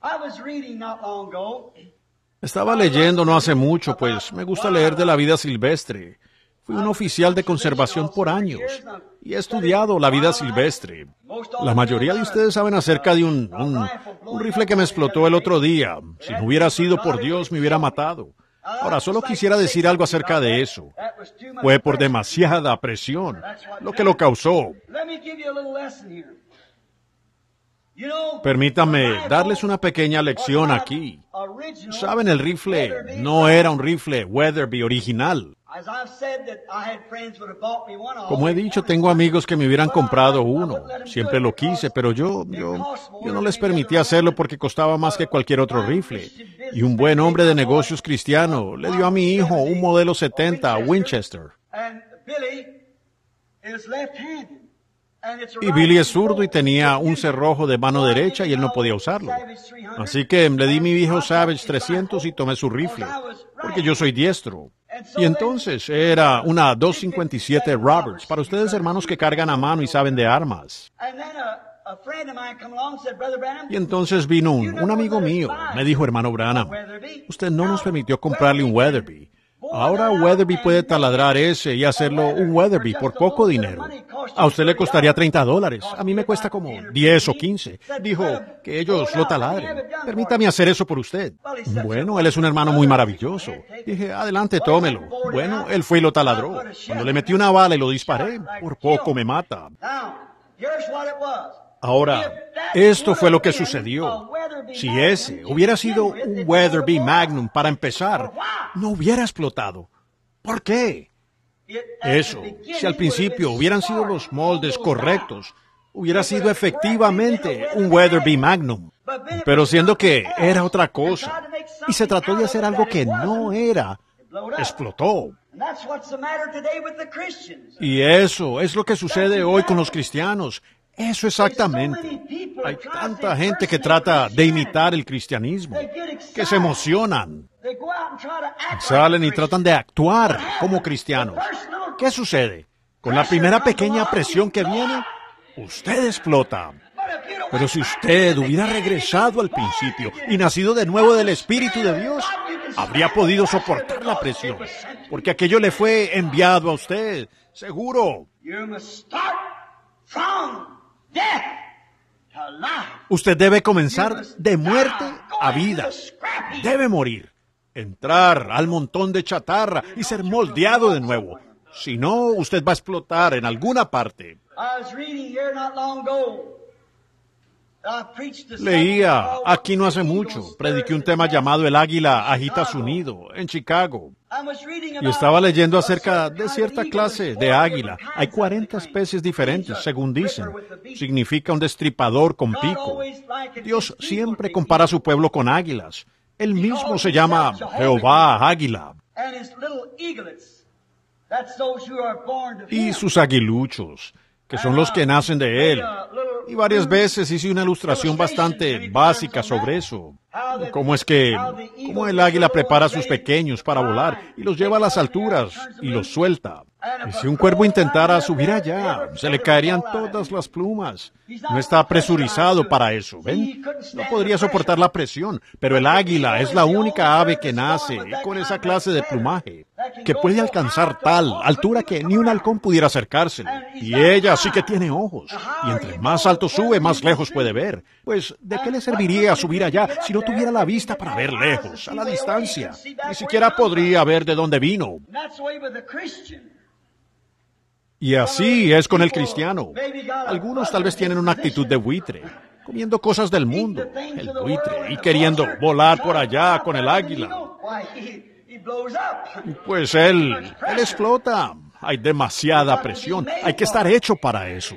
A: Estaba leyendo no hace mucho, pues me gusta leer de la vida silvestre. Fui un oficial de conservación por años y he estudiado la vida silvestre. La mayoría de ustedes saben acerca de un, un, un rifle que me explotó el otro día. Si no hubiera sido por Dios, me hubiera matado. Ahora, solo quisiera decir algo acerca de eso. Fue por demasiada presión lo que lo causó. Permítanme darles una pequeña lección aquí. Saben, el rifle no era un rifle Weatherby original. Como he dicho, tengo amigos que me hubieran comprado uno. Siempre lo quise, pero yo, yo, yo no les permití hacerlo porque costaba más que cualquier otro rifle. Y un buen hombre de negocios cristiano le dio a mi hijo un modelo setenta Winchester. Y Billy es zurdo y tenía un cerrojo de mano derecha y él no podía usarlo. Así que le di mi viejo Savage trescientos y tomé su rifle, porque yo soy diestro. Y entonces era una dos cincuenta y siete Roberts, para ustedes hermanos que cargan a mano y saben de armas. Y entonces vino un, un amigo mío, me dijo, hermano Branham, usted no nos permitió comprarle un Weatherby. Ahora Weatherby puede taladrar ese y hacerlo un Weatherby por poco dinero. A usted le costaría treinta dólares. A mí me cuesta como diez o quince. Dijo que ellos lo taladren. Permítame hacer eso por usted. Bueno, él es un hermano muy maravilloso. Dije, adelante, tómelo. Bueno, él fue y lo taladró. Cuando le metí una bala y lo disparé, por poco me mata. Ahora, esto fue lo que sucedió. Si ese hubiera sido un Weatherby Magnum para empezar, no hubiera explotado. ¿Por qué? Eso, si al principio hubieran sido los moldes correctos, hubiera sido efectivamente un Weatherby Magnum. Pero siendo que era otra cosa, y se trató de hacer algo que no era, explotó. Y eso es lo que sucede hoy con los cristianos. Eso exactamente. Hay tanta gente que trata de imitar el cristianismo, que se emocionan. Salen y tratan de actuar como cristianos. ¿Qué sucede? Con la primera pequeña presión que viene, usted explota. Pero si usted hubiera regresado al principio y nacido de nuevo del Espíritu de Dios, habría podido soportar la presión, porque aquello le fue enviado a usted, seguro. Usted debe comenzar de muerte a vida. Debe morir, entrar al montón de chatarra y ser moldeado de nuevo. Si no, usted va a explotar en alguna parte. Leía aquí no hace mucho, prediqué un tema llamado El águila agita su nido en Chicago. Y estaba leyendo acerca de cierta clase de águila. Hay cuarenta especies diferentes, según dicen. Significa un destripador con pico. Dios siempre compara a su pueblo con águilas. Él mismo se llama Jehová Águila. y sus aguiluchos, que son los que nacen de él. Y varias veces hice una ilustración bastante básica sobre eso. Cómo es que, cómo el águila prepara a sus pequeños para volar y los lleva a las alturas y los suelta. Y si un cuervo intentara subir allá, se le caerían todas las plumas. No está presurizado para eso, ¿ven? No podría soportar la presión, pero el águila es la única ave que nace con esa clase de plumaje, que puede alcanzar tal altura que ni un halcón pudiera acercársele. Y ella sí que tiene ojos, y entre más alto sube, más lejos puede ver. Pues, ¿de qué le serviría subir allá si no tuviera la vista para ver lejos, a la distancia? Ni siquiera podría ver de dónde vino. Y así es con el cristiano. Algunos tal vez tienen una actitud de buitre, comiendo cosas del mundo, el buitre, y queriendo volar por allá con el águila. Pues él, él explota. Hay demasiada presión. Hay que estar hecho para eso.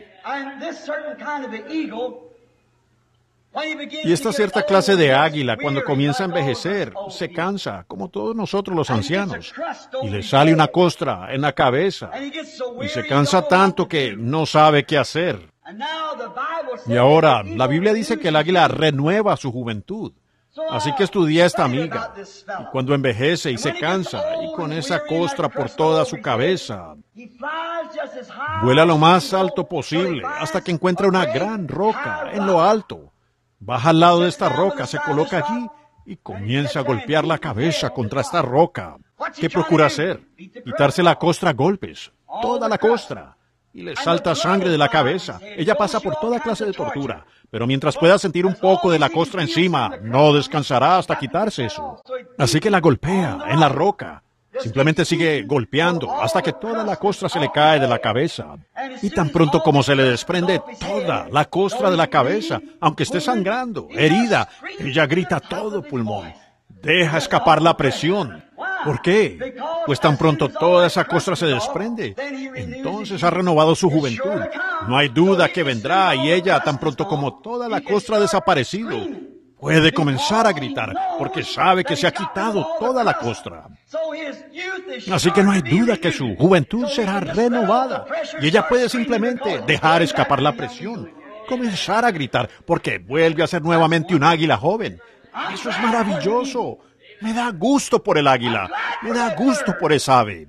A: Y esta cierta clase de águila, cuando comienza a envejecer, se cansa, como todos nosotros los ancianos, y le sale una costra en la cabeza, y se cansa tanto que no sabe qué hacer. Y ahora, la Biblia dice que el águila renueva su juventud. Así que estudié a esta amiga, y cuando envejece y se cansa, y con esa costra por toda su cabeza, vuela lo más alto posible hasta que encuentra una gran roca en lo alto. Baja al lado de esta roca, se coloca allí y comienza a golpear la cabeza contra esta roca. ¿Qué procura hacer? Quitarse la costra a golpes, toda la costra, y le salta sangre de la cabeza. Ella pasa por toda clase de tortura, pero mientras pueda sentir un poco de la costra encima, no descansará hasta quitarse eso. Así que la golpea en la roca. Simplemente sigue golpeando hasta que toda la costra se le cae de la cabeza. Y tan pronto como se le desprende toda la costra de la cabeza, aunque esté sangrando, herida, ella grita a todo pulmón. Deja escapar la presión. ¿Por qué? Pues tan pronto toda esa costra se desprende, entonces ha renovado su juventud. No hay duda que vendrá y ella, tan pronto como toda la costra ha desaparecido, puede comenzar a gritar, porque sabe que se ha quitado toda la costra. Así que no hay duda que su juventud será renovada, y ella puede simplemente dejar escapar la presión, comenzar a gritar, porque vuelve a ser nuevamente un águila joven. Eso es maravilloso. Me da gusto por el águila, me da gusto por esa ave.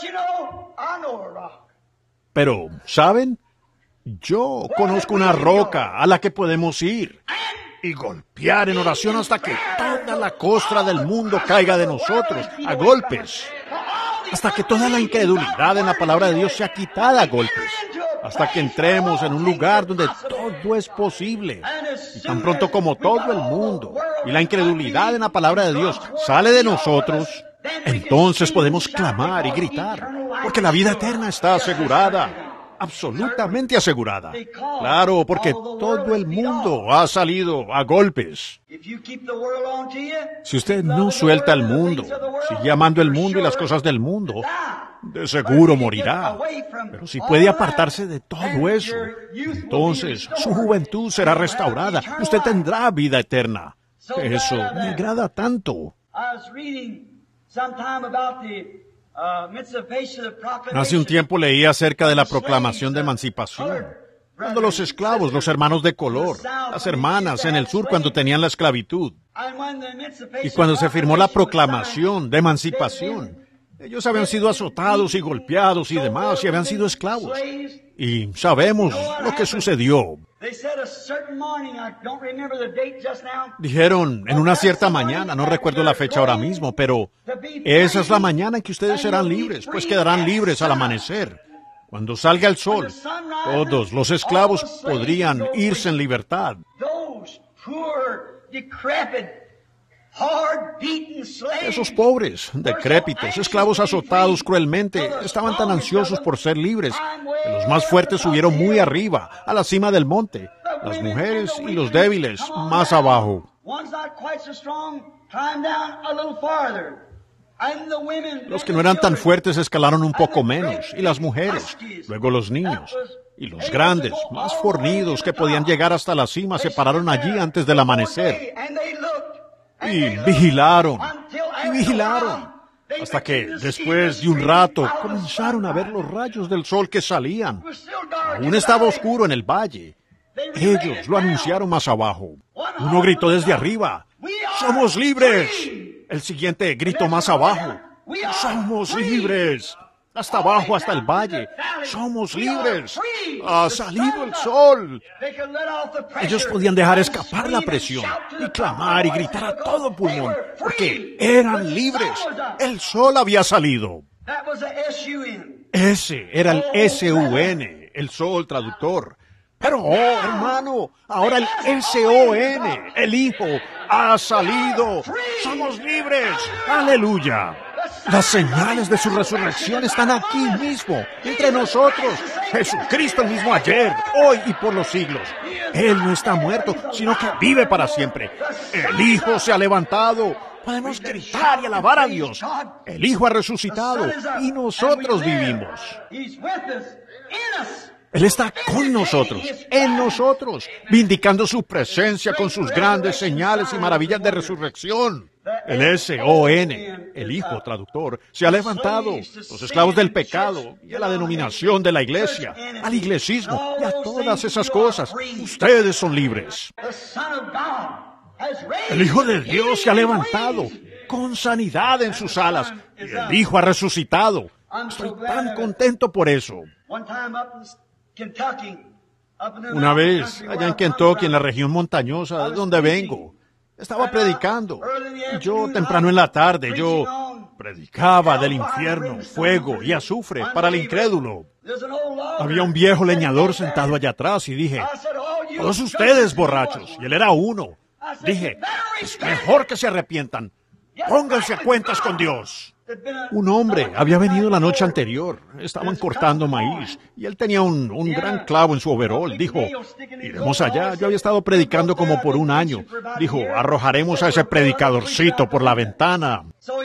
A: Pero, ¿saben? Yo conozco una roca a la que podemos ir y golpear en oración hasta que toda la costra del mundo caiga de nosotros, a golpes. Hasta que toda la incredulidad en la palabra de Dios sea quitada a golpes. Hasta que entremos en un lugar donde todo es posible. Y tan pronto como todo el mundo y la incredulidad en la palabra de Dios sale de nosotros, entonces podemos clamar y gritar, porque la vida eterna está asegurada. Absolutamente asegurada. Claro, porque todo el mundo ha salido a golpes. Si usted no suelta el mundo, sigue amando el mundo y las cosas del mundo, de seguro morirá. Pero si puede apartarse de todo eso, entonces su juventud será restaurada. Usted tendrá vida eterna. Eso me agrada tanto. Hace un tiempo leí acerca de la proclamación de emancipación. Cuando los esclavos, los hermanos de color, las hermanas en el sur cuando tenían la esclavitud. Y cuando se firmó la proclamación de emancipación, ellos habían sido azotados y golpeados y demás y habían sido esclavos. Y sabemos lo que sucedió. Dijeron en una cierta mañana, no recuerdo la fecha ahora mismo, pero esa es la mañana en que ustedes serán libres, pues quedarán libres al amanecer. Cuando salga el sol, todos los esclavos podrían irse en libertad. Esos pobres, decrépitos, esclavos azotados cruelmente, estaban tan ansiosos por ser libres, que los más fuertes subieron muy arriba, a la cima del monte, las mujeres y los débiles más abajo. Los que no eran tan fuertes escalaron un poco menos, y las mujeres, luego los niños, y los grandes, más fornidos que podían llegar hasta la cima, se pararon allí antes del amanecer. Y vigilaron, y vigilaron, Hasta que, después de un rato, comenzaron a ver los rayos del sol que salían. Aún estaba oscuro en el valle. Ellos lo anunciaron más abajo. Uno gritó desde arriba, ¡somos libres! El siguiente gritó más abajo, ¡somos libres! Hasta abajo, hasta el valle, ¡somos libres! ¡Ha salido el sol! Ellos podían dejar escapar la presión y clamar y gritar a todo pulmón, porque eran libres. El sol había salido. Ese era el S U N, el sol traductor. Pero, oh, hermano, ahora el S O N, el Hijo, ha salido. ¡Somos libres! ¡Aleluya! Las señales de su resurrección están aquí mismo, entre nosotros. Jesucristo el mismo ayer, hoy y por los siglos. Él no está muerto, sino que vive para siempre. El Hijo se ha levantado. Podemos gritar y alabar a Dios. El Hijo ha resucitado y nosotros vivimos. Él está con nosotros, en nosotros, vindicando su presencia con sus grandes señales y maravillas de resurrección. El S O N, el Hijo traductor, se ha levantado. Los esclavos del pecado y a la denominación de la iglesia, al iglesismo y a todas esas cosas. Ustedes son libres. El Hijo de Dios se ha levantado con sanidad en sus alas y el Hijo ha resucitado. Estoy tan contento por eso. Una vez, allá en Kentucky, en la región montañosa de donde vengo, estaba predicando. Yo, temprano en la tarde, yo predicaba del infierno, fuego y azufre para el incrédulo. Había un viejo leñador sentado allá atrás y dije, todos ustedes borrachos, y él era uno. Dije, es mejor que se arrepientan. Pónganse a cuentas con Dios. Un hombre había venido la noche anterior. Estaban cortando maíz y él tenía un, un gran clavo en su overol. Dijo, iremos allá. Yo había estado predicando como por un año. Dijo, arrojaremos a ese predicadorcito por la ventana.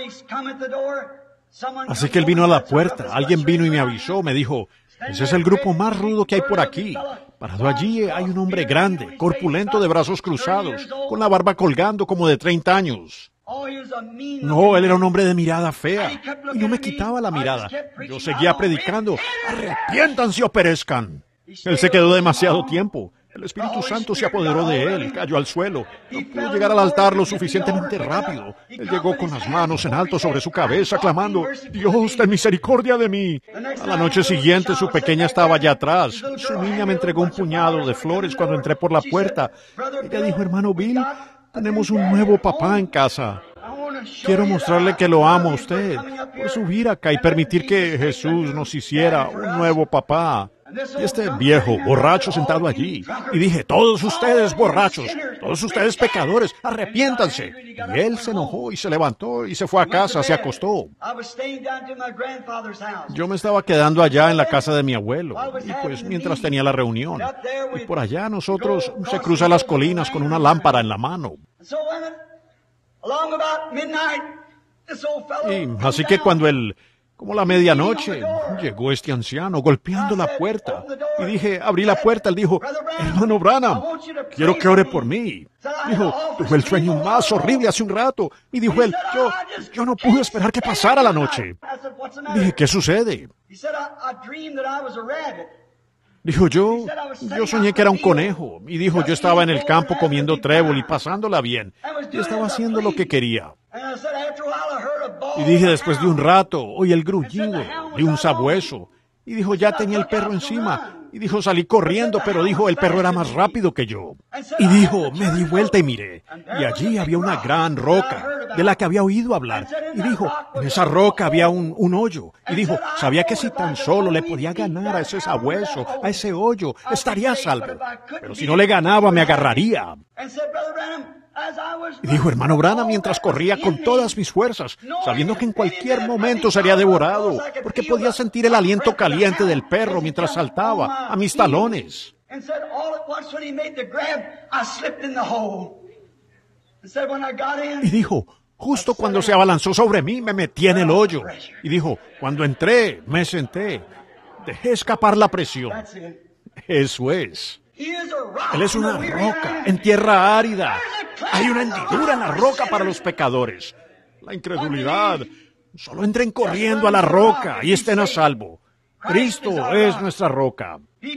A: Así que él vino a la puerta. Alguien vino y me avisó. Me dijo, ese es el grupo más rudo que hay por aquí. Parado allí hay un hombre grande, corpulento, de brazos cruzados, con la barba colgando como de treinta años. No, él era un hombre de mirada fea, y no me quitaba la mirada. Yo seguía predicando, arrepiéntanse o perezcan. Él se quedó demasiado tiempo. El Espíritu Santo se apoderó de él, cayó al suelo. No pudo llegar al altar lo suficientemente rápido. Él llegó con las manos en alto sobre su cabeza, clamando, Dios, ten misericordia de mí. A la noche siguiente, su pequeña estaba allá atrás. Su niña me entregó un puñado de flores cuando entré por la puerta. Ella dijo, hermano Bill, tenemos un nuevo papá en casa. Quiero mostrarle que lo amo a usted por subir acá y permitir que Jesús nos hiciera un nuevo papá. Y este viejo borracho sentado allí. Y dije, todos ustedes borrachos, todos ustedes pecadores, arrepiéntanse. Y él se enojó y se levantó y se fue a casa, se acostó. Yo me estaba quedando allá en la casa de mi abuelo, y pues mientras tenía la reunión. Y por allá nosotros se cruza las colinas con una lámpara en la mano. Y así que cuando él, como la medianoche, llegó este anciano golpeando la puerta. Y dije, abrí la puerta, él dijo, hermano Branham, quiero que ore por mí. Dijo, tuve el sueño más horrible hace un rato. Y dijo él, yo, yo no pude esperar que pasara la noche. Dije, ¿qué sucede? Dijo, yo, yo soñé que era un conejo. Y dijo, yo estaba en el campo comiendo trébol y pasándola bien. Y estaba haciendo lo que quería. Y dije, después de un rato, oí el grullido de un sabueso. Y dijo, ya tenía el perro encima. Y dijo, salí corriendo, pero dijo, el perro era más rápido que yo. Y dijo, me di vuelta y miré. Y allí había una gran roca, de la que había oído hablar. Y dijo, en esa roca había un, un hoyo. Y dijo, sabía que si tan solo le podía ganar a ese sabueso, a ese hoyo, estaría a salvo. Pero si no le ganaba, me agarraría. Y dijo, hermano Branham, mientras corría con todas mis fuerzas, sabiendo que en cualquier momento sería devorado, porque podía sentir el aliento caliente del perro mientras saltaba a mis talones. Y dijo, justo cuando se abalanzó sobre mí, me metí en el hoyo. Y dijo, cuando entré, me senté, dejé escapar la presión. Eso es. Él es una roca en tierra árida. Hay una hendidura en la roca para los pecadores. La incredulidad Solo entren corriendo a la roca y estén a salvo. Cristo es nuestra roca.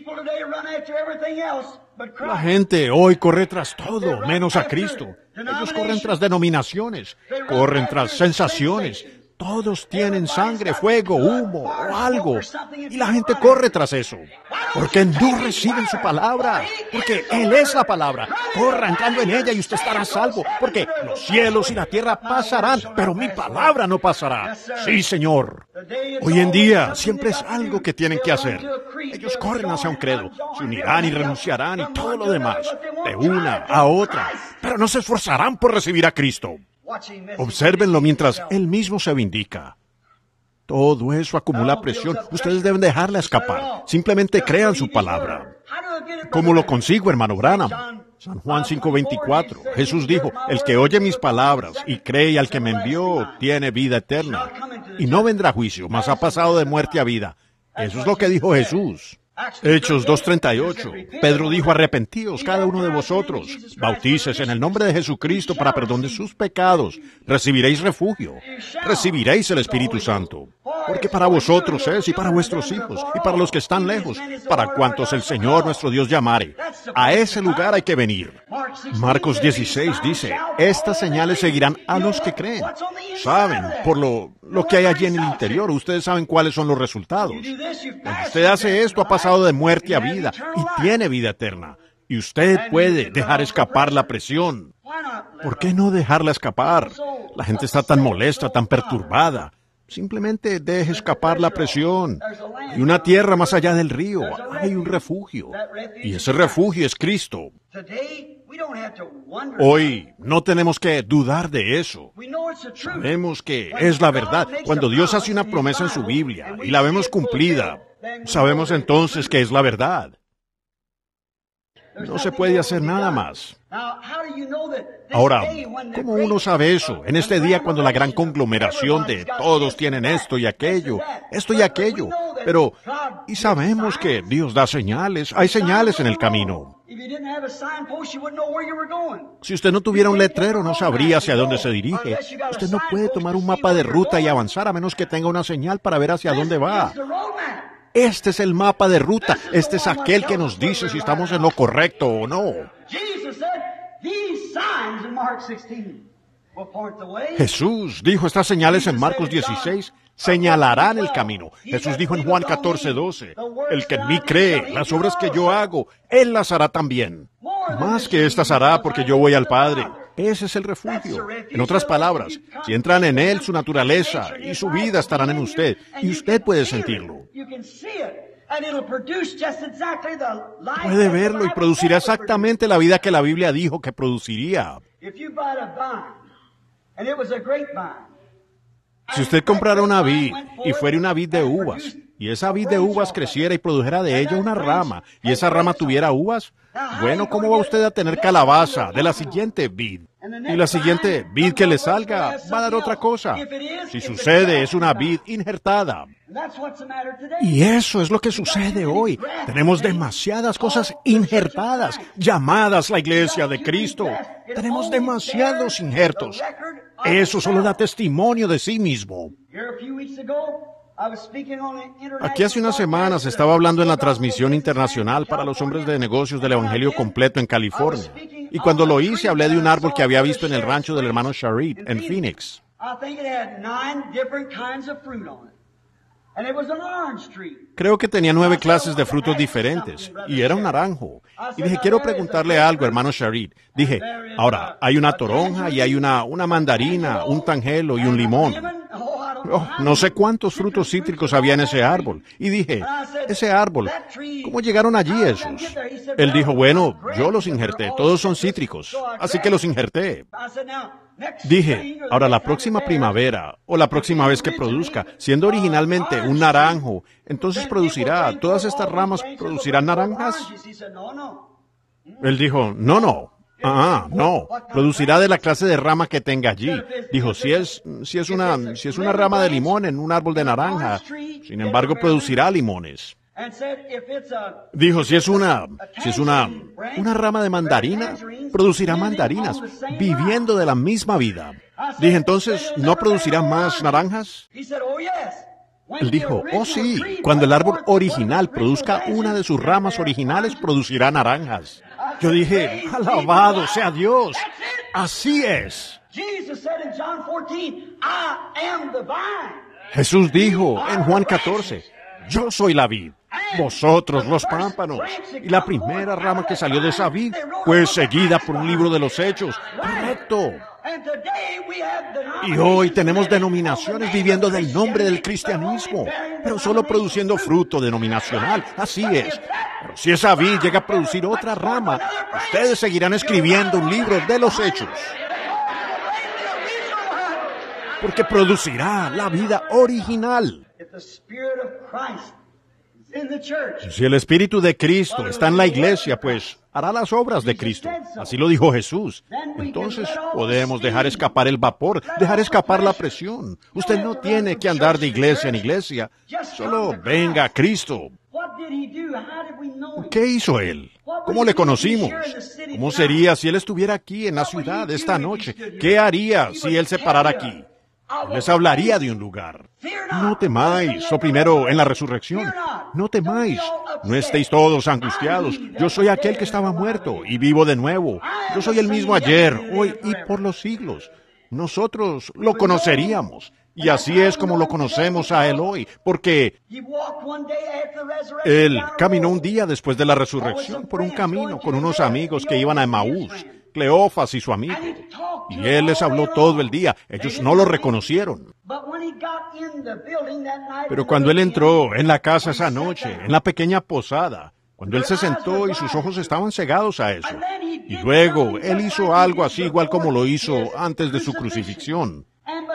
A: La gente hoy corre tras todo, menos a Cristo. Ellos corren tras denominaciones, corren tras sensaciones. Todos tienen sangre, fuego, humo o algo. Y la gente corre tras eso. Porque no reciben su palabra. Porque Él es la palabra. Corra entrando en ella y usted estará a salvo. Porque los cielos y la tierra pasarán, pero mi palabra no pasará. Sí, Señor. Hoy en día siempre es algo que tienen que hacer. Ellos corren hacia un credo. Se unirán y renunciarán y todo lo demás. De una a otra. Pero no se esforzarán por recibir a Cristo. Obsérvenlo mientras Él mismo se vindica. Todo eso acumula presión. Ustedes deben dejarla escapar. Simplemente crean su palabra. ¿Cómo lo consigo, hermano Branham? San Juan cinco veinticuatro. Jesús dijo, el que oye mis palabras y cree al que me envió tiene vida eterna. Y no vendrá juicio, mas ha pasado de muerte a vida. Eso es lo que dijo Jesús. Hechos dos treinta y ocho. Pedro dijo, arrepentíos cada uno de vosotros, bautícese en el nombre de Jesucristo para perdón de sus pecados, recibiréis refugio, recibiréis el Espíritu Santo, porque para vosotros es y para vuestros hijos y para los que están lejos, para cuantos el Señor nuestro Dios llamare. A ese lugar hay que venir. Marcos dieciséis dice, estas señales seguirán a los que creen. Saben, por lo, lo que hay allí en el interior, ustedes saben cuáles son los resultados. Cuando usted hace esto, ha pasado de muerte a vida y tiene vida eterna. Y usted puede dejar escapar la presión. ¿Por qué no dejarla escapar? La gente está tan molesta, tan perturbada. Simplemente deje escapar la presión. Hay una tierra más allá del río. Hay un refugio. Y ese refugio es Cristo. Hoy no tenemos que dudar de eso. Sabemos que es la verdad. Cuando Dios hace una promesa en su Biblia y la vemos cumplida, sabemos entonces que es la verdad. No se puede hacer nada más. Ahora, ¿cómo uno sabe eso? En este día cuando la gran conglomeración de todos tienen esto y aquello, esto y aquello, pero, y sabemos que Dios da señales, hay señales en el camino. Si usted no tuviera un letrero, no sabría hacia dónde se dirige. Usted no puede tomar un mapa de ruta y avanzar a menos que tenga una señal para ver hacia dónde va. Este es el mapa de ruta. Este es aquel que nos dice si estamos en lo correcto o no. Jesús dijo estas señales en Marcos dieciséis, señalarán el camino. Jesús dijo en Juan catorce doce, el que en mí cree, las obras que yo hago, Él las hará también. Más que estas hará porque yo voy al Padre. Ese es el refugio. En otras palabras, si entran en Él, su naturaleza y su vida estarán en usted, y usted puede sentirlo. Puede verlo y producirá exactamente la vida que la Biblia dijo que produciría. Si usted comprara una vid y fuera una vid de uvas, y esa vid de uvas creciera y produjera de ella una rama, y esa rama tuviera uvas, bueno, ¿cómo va usted a tener calabaza de la siguiente vid? Y la siguiente vid que le salga va a dar otra cosa. Si sucede, es una vid injertada. Y eso es lo que sucede hoy. Tenemos demasiadas cosas injertadas, llamadas la Iglesia de Cristo. Tenemos demasiados injertos. Eso solo da testimonio de sí mismo. Aquí hace unas semanas estaba hablando en la transmisión internacional para los hombres de negocios del Evangelio completo en California. Y cuando lo hice, hablé de un árbol que había visto en el rancho del hermano Sharid, en Phoenix. Creo que tenía nueve clases de frutos diferentes, y era un naranjo. Y dije, quiero preguntarle algo, hermano Sharid. Dije, ahora, hay una toronja, y hay una, una mandarina, un tangelo y un limón. Oh, no sé cuántos frutos cítricos había en ese árbol. Y dije, ese árbol, ¿cómo llegaron allí esos? Él dijo, bueno, yo los injerté, todos son cítricos, así que los injerté. Dije, ahora la próxima primavera, o la próxima vez que produzca, siendo originalmente un naranjo, entonces producirá, todas estas ramas producirán naranjas. Él dijo, no, no. Ah, no, producirá de la clase de rama que tenga allí. Dijo, si es, si es una, si es una rama de limón en un árbol de naranja, sin embargo producirá limones. Dijo, si es una, si es una, una rama de mandarina, producirá mandarinas, viviendo de la misma vida. Dije, entonces, ¿no producirá más naranjas? Él dijo, oh sí, cuando el árbol original produzca una de sus ramas originales, producirá naranjas. Yo dije, alabado sea Dios, así es. Jesús dijo en Juan catorce, yo soy la vid, vosotros los pámpanos. Y la primera rama que salió de esa vid fue seguida por un libro de los Hechos. Correcto. Y hoy tenemos denominaciones viviendo del nombre del cristianismo, pero solo produciendo fruto denominacional. Así es. Pero si esa vid llega a producir otra rama, ustedes seguirán escribiendo un libro de los Hechos. Porque producirá la vida original. Si el Espíritu de Cristo está en la iglesia, pues hará las obras de Cristo. Así lo dijo Jesús. Entonces podemos dejar escapar el vapor, dejar escapar la presión. Usted no tiene que andar de iglesia en iglesia. Solo venga a Cristo. ¿Qué hizo Él? ¿Cómo le conocimos? ¿Cómo sería si Él estuviera aquí en la ciudad esta noche? ¿Qué haría si Él se parara aquí? Les hablaría de un lugar. No temáis, o primero en la resurrección. No temáis, no estéis todos angustiados. Yo soy aquel que estaba muerto y vivo de nuevo. Yo soy el mismo ayer, hoy y por los siglos. Nosotros lo conoceríamos. Y así es como lo conocemos a Él hoy, porque Él caminó un día después de la resurrección por un camino con unos amigos que iban a Emaús, Cleofas y su amigo. Y Él les habló todo el día. Ellos no lo reconocieron. Pero cuando Él entró en la casa esa noche, en la pequeña posada, cuando Él se sentó y sus ojos estaban cegados a eso, y luego Él hizo algo así igual como lo hizo antes de su crucifixión.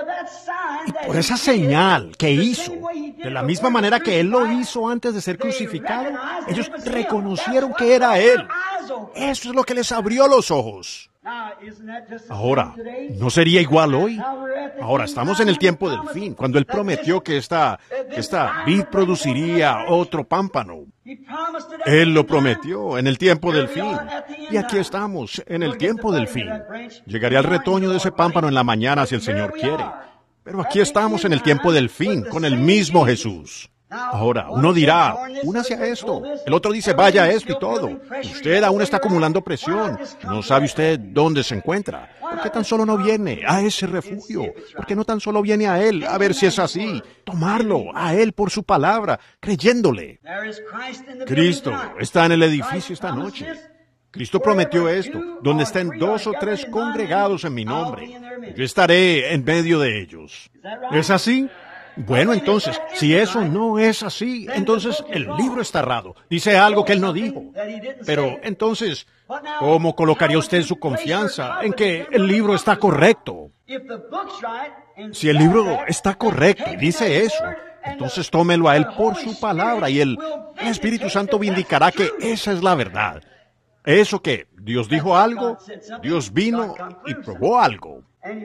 A: Y por esa señal que hizo, de la misma manera que Él lo hizo antes de ser crucificado, ellos reconocieron que era Él. Eso es lo que les abrió los ojos. Ahora, ¿no sería igual hoy? Ahora, estamos en el tiempo del fin, cuando Él prometió que esta, que esta vid produciría otro pámpano. Él lo prometió en el tiempo del fin. Y aquí estamos, en el tiempo del fin. Llegaré al retoño de ese pámpano en la mañana si el Señor quiere. Pero aquí estamos en el tiempo del fin, con el mismo Jesús. Ahora, uno dirá, únase a esto. El otro dice, vaya a esto y todo. Usted aún está acumulando presión. No sabe usted dónde se encuentra. ¿Por qué tan solo no viene a ese refugio? ¿Por qué no tan solo viene a Él a ver si es así? Tomarlo a Él por su palabra, creyéndole. Cristo está en el edificio esta noche. Cristo prometió esto, donde estén dos o tres congregados en mi nombre, yo estaré en medio de ellos. ¿Es así? Bueno, entonces, si eso no es así, entonces el libro está errado. Dice algo que Él no dijo. Pero entonces, ¿cómo colocaría usted su confianza en que el libro está correcto? Si el libro está correcto y dice eso, entonces tómelo a Él por su palabra y el Espíritu Santo vindicará que esa es la verdad. Eso que Dios dijo algo, Dios vino y probó algo.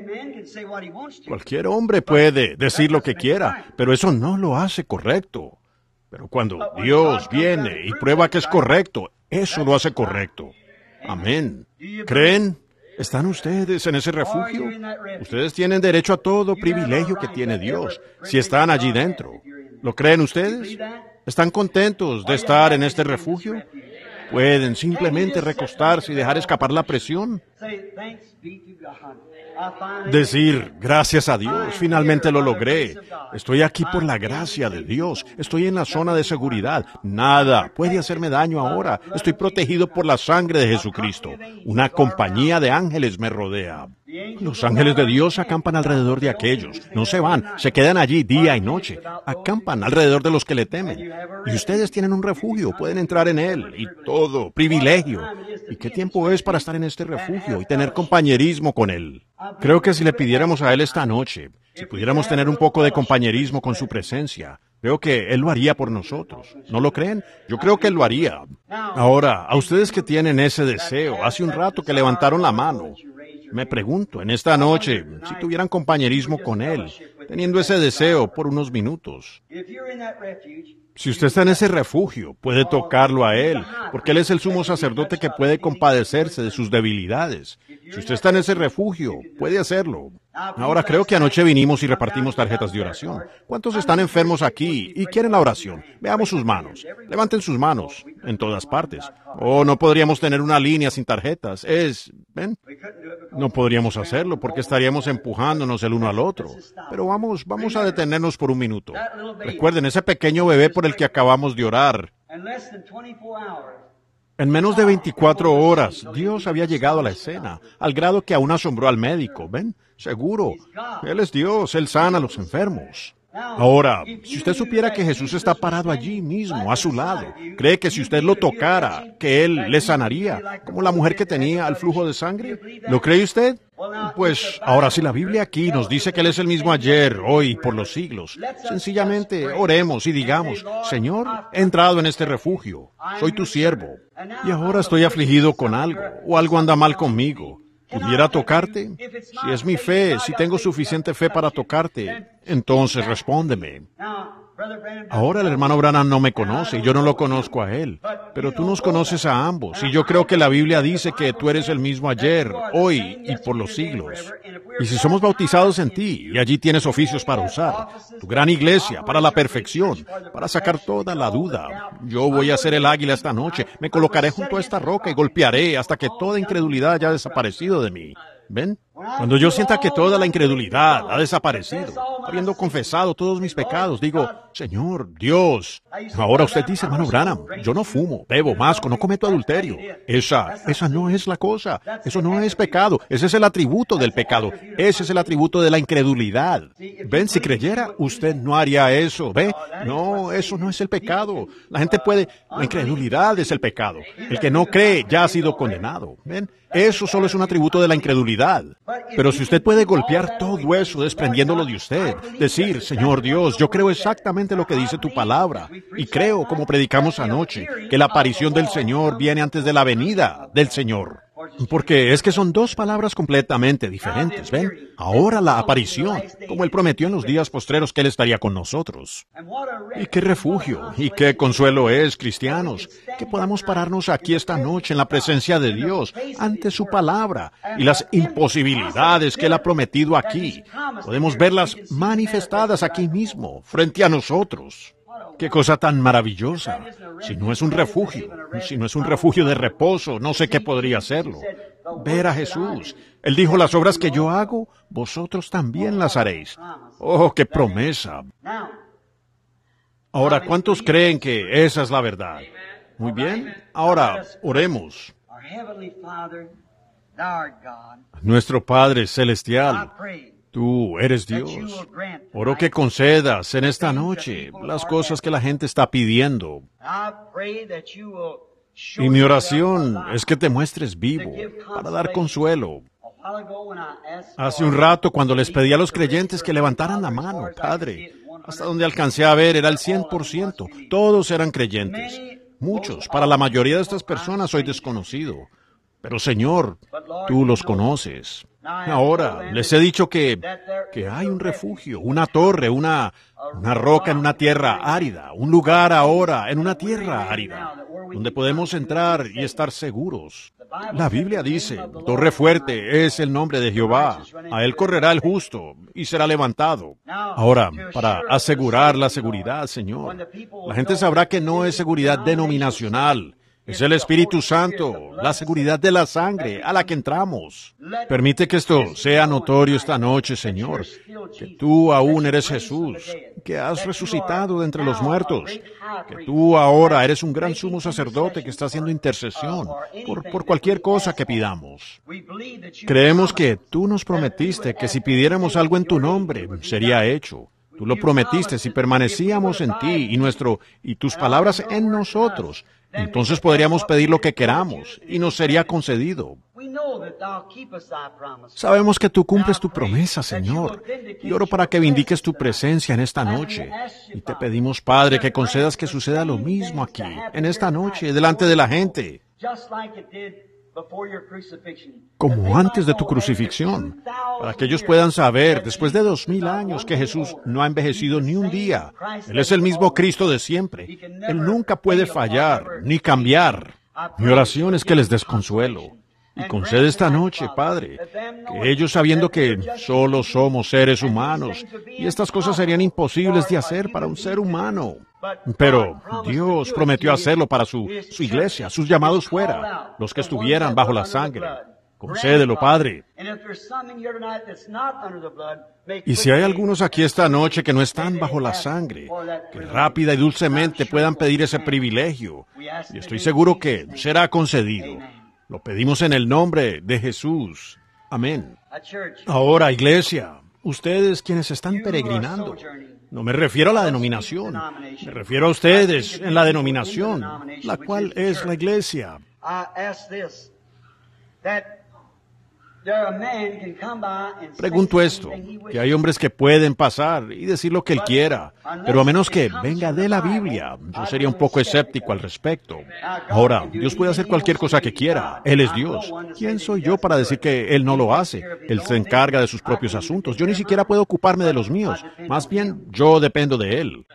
A: Cualquier hombre puede decir lo que quiera, pero eso no lo hace correcto. Pero cuando Dios viene y prueba que es correcto, eso lo hace correcto. Amén. ¿Creen? ¿Están ustedes en ese refugio? Ustedes tienen derecho a todo privilegio que tiene Dios, si están allí dentro. ¿Lo creen ustedes? ¿Están contentos de estar en este refugio? ¿Pueden simplemente recostarse y dejar escapar la presión? Decir, gracias a Dios, finalmente lo logré. Estoy aquí por la gracia de Dios. Estoy en la zona de seguridad. Nada puede hacerme daño ahora. Estoy protegido por la sangre de Jesucristo. Una compañía de ángeles me rodea. Los ángeles de Dios acampan alrededor de aquellos. No se van, se quedan allí día y noche. Acampan alrededor de los que le temen. Y ustedes tienen un refugio, pueden entrar en él. Y todo, privilegio. ¿Y qué tiempo es para estar en este refugio y tener compañerismo con Él? Creo que si le pidiéramos a Él esta noche, si pudiéramos tener un poco de compañerismo con su presencia, creo que Él lo haría por nosotros. ¿No lo creen? Yo creo que Él lo haría. Ahora, a ustedes que tienen ese deseo, hace un rato que levantaron la mano, me pregunto, en esta noche, si tuvieran compañerismo con Él, teniendo ese deseo por unos minutos.
B: If you're in that refuge,
A: Si usted está en ese refugio, puede tocarlo a Él, porque Él es el sumo sacerdote que puede compadecerse de sus debilidades. Si usted está en ese refugio, puede hacerlo. Ahora, creo que anoche vinimos y repartimos tarjetas de oración. ¿Cuántos están enfermos aquí y quieren la oración? Veamos sus manos. Levanten sus manos en todas partes. Oh, no podríamos tener una línea sin tarjetas. Es, ¿ven?
B: we couldn't do it because
A: No podríamos hacerlo porque estaríamos empujándonos el uno al otro. Pero vamos, vamos a detenernos por un minuto. Recuerden, ese pequeño bebé por el que acabamos de orar.
B: in less than twenty-four hours,
A: En menos de veinticuatro horas, Dios había llegado a la escena, al grado que aún asombró al médico. ¿Ven? Seguro. Él es Dios, Él sana a los enfermos. Ahora, si usted supiera que Jesús está parado allí mismo, a su lado, cree que si usted lo tocara, que Él le sanaría, como la mujer que tenía el flujo de sangre. ¿Lo cree usted? Pues ahora, si la Biblia aquí nos dice que Él es el mismo ayer, hoy y por los siglos, sencillamente oremos y digamos, Señor, he entrado en este refugio, soy tu siervo, y ahora estoy afligido con algo, o algo anda mal conmigo. ¿Pudiera tocarte? Si es mi fe, si tengo suficiente fe para tocarte, entonces respóndeme.
B: now, Brother Branham,
A: Ahora el hermano Branham no me conoce, yo no lo conozco a él, pero tú nos conoces a ambos, y yo creo que la Biblia dice que tú eres el mismo ayer, hoy y por los siglos. Y si somos bautizados en ti, y allí tienes oficios para usar, tu gran iglesia, para la perfección, para sacar toda la duda, yo voy a ser el águila esta noche, me colocaré junto a esta roca y golpearé hasta que toda incredulidad haya desaparecido de mí. ¿Ven? Cuando yo sienta que toda la incredulidad ha desaparecido, habiendo confesado todos mis pecados, digo, Señor, Dios. Ahora usted dice, hermano Branham, yo no fumo, bebo, masco, no cometo adulterio. Esa, esa no es la cosa. Eso no es pecado. Ese es el atributo del pecado. Ese es el atributo de la incredulidad. Ven, si creyera, usted no haría eso. ¿Ve? No, eso no es el pecado. La gente puede... La incredulidad es el pecado. El que no cree ya ha sido condenado. ¿Ven? Eso solo es un atributo de la incredulidad. Pero si usted puede golpear todo eso desprendiéndolo de usted, decir, Señor Dios, yo creo exactamente lo que dice tu palabra, y creo, como predicamos anoche, que la aparición del Señor viene antes de la venida del Señor. Porque es que son dos palabras completamente diferentes, ¿ven? Ahora la aparición, como Él prometió en los días postreros que Él estaría con nosotros. Y qué refugio, y qué consuelo es, cristianos, que podamos pararnos aquí esta noche en la presencia de Dios, ante su palabra, y las imposibilidades que Él ha prometido aquí. Podemos verlas manifestadas aquí mismo, frente a nosotros. Qué cosa tan maravillosa. Si no es un refugio, si no es un refugio de reposo, no sé qué podría serlo. Ver a Jesús. Él dijo, las obras que yo hago, vosotros también las haréis. Oh, qué promesa. Ahora, ¿cuántos creen que esa es la verdad? Muy bien. Ahora, oremos.
B: our Heavenly Father, thou art God,
A: Nuestro Padre
B: I
A: celestial,
B: pray
A: tú eres
B: that you
A: Dios.
B: will grant
A: Oro que concedas en esta noche las cosas que la gente está pidiendo.
B: I pray that you will show
A: Y mi
B: yourself
A: oración
B: alive.
A: es que te muestres vivo para dar consuelo.
B: A while ago when I asked
A: Hace
B: for-
A: un rato, cuando les pedí a los creyentes que levantaran la mano, Padre, hasta donde alcancé a ver era el cien por ciento. Todos eran creyentes. Muchos, para la mayoría de estas personas soy desconocido. Pero Señor, tú los conoces. Ahora, les he dicho que, que hay un refugio, una torre, una, una roca en una tierra árida, un lugar ahora en una tierra árida, donde podemos entrar y estar seguros. La Biblia dice, torre fuerte es el nombre de Jehová, a él correrá el justo y será levantado. Ahora, para asegurar la seguridad, Señor, la gente sabrá que no es seguridad denominacional, es el Espíritu Santo, la seguridad de la sangre a la que entramos. Permite que esto sea notorio esta noche, Señor, que tú aún eres Jesús, que has resucitado de entre los muertos, que tú ahora eres un gran sumo sacerdote que está haciendo intercesión por, por cualquier cosa que pidamos. Creemos que tú nos prometiste que si pidiéramos algo en tu nombre, sería hecho. Tú lo prometiste si permanecíamos en ti y nuestro y tus palabras en nosotros. Entonces podríamos pedir lo que queramos y nos sería concedido. Sabemos que tú cumples tu promesa, Señor, y oro para que vindiques tu presencia en esta noche. Y te pedimos, Padre, que concedas que suceda lo mismo aquí, en esta noche, delante de la gente, como antes de tu crucifixión. para que ellos puedan saber, después de dos mil años, que Jesús no ha envejecido ni un día. Él es el mismo Cristo de siempre. Él nunca puede fallar, ni cambiar. Mi oración es que les des consuelo. Y concede esta noche, Padre, que ellos, sabiendo que solo somos seres humanos, y estas cosas serían imposibles de hacer para un ser humano, pero Dios prometió hacerlo para su, su iglesia, sus llamados fuera, los que estuvieran bajo la sangre. Concédelo, Padre. Y si hay algunos aquí esta noche que no están bajo la sangre, que rápida y dulcemente puedan pedir ese privilegio, y estoy seguro que será concedido. Lo pedimos en el nombre de Jesús. Amén. Ahora, iglesia, ustedes quienes están peregrinando, no me refiero a la denominación, me refiero a ustedes en la denominación, la cual es la iglesia. Pregunto esto, que hay hombres que pueden pasar y decir lo que él quiera, pero a menos que venga de la Biblia, yo sería un poco escéptico al respecto. Ahora, Dios puede hacer cualquier cosa que quiera. Él es Dios. ¿Quién soy yo para decir que Él no lo hace? Él se encarga de sus propios asuntos. Yo ni siquiera puedo ocuparme de los míos. Más bien, yo dependo de Él.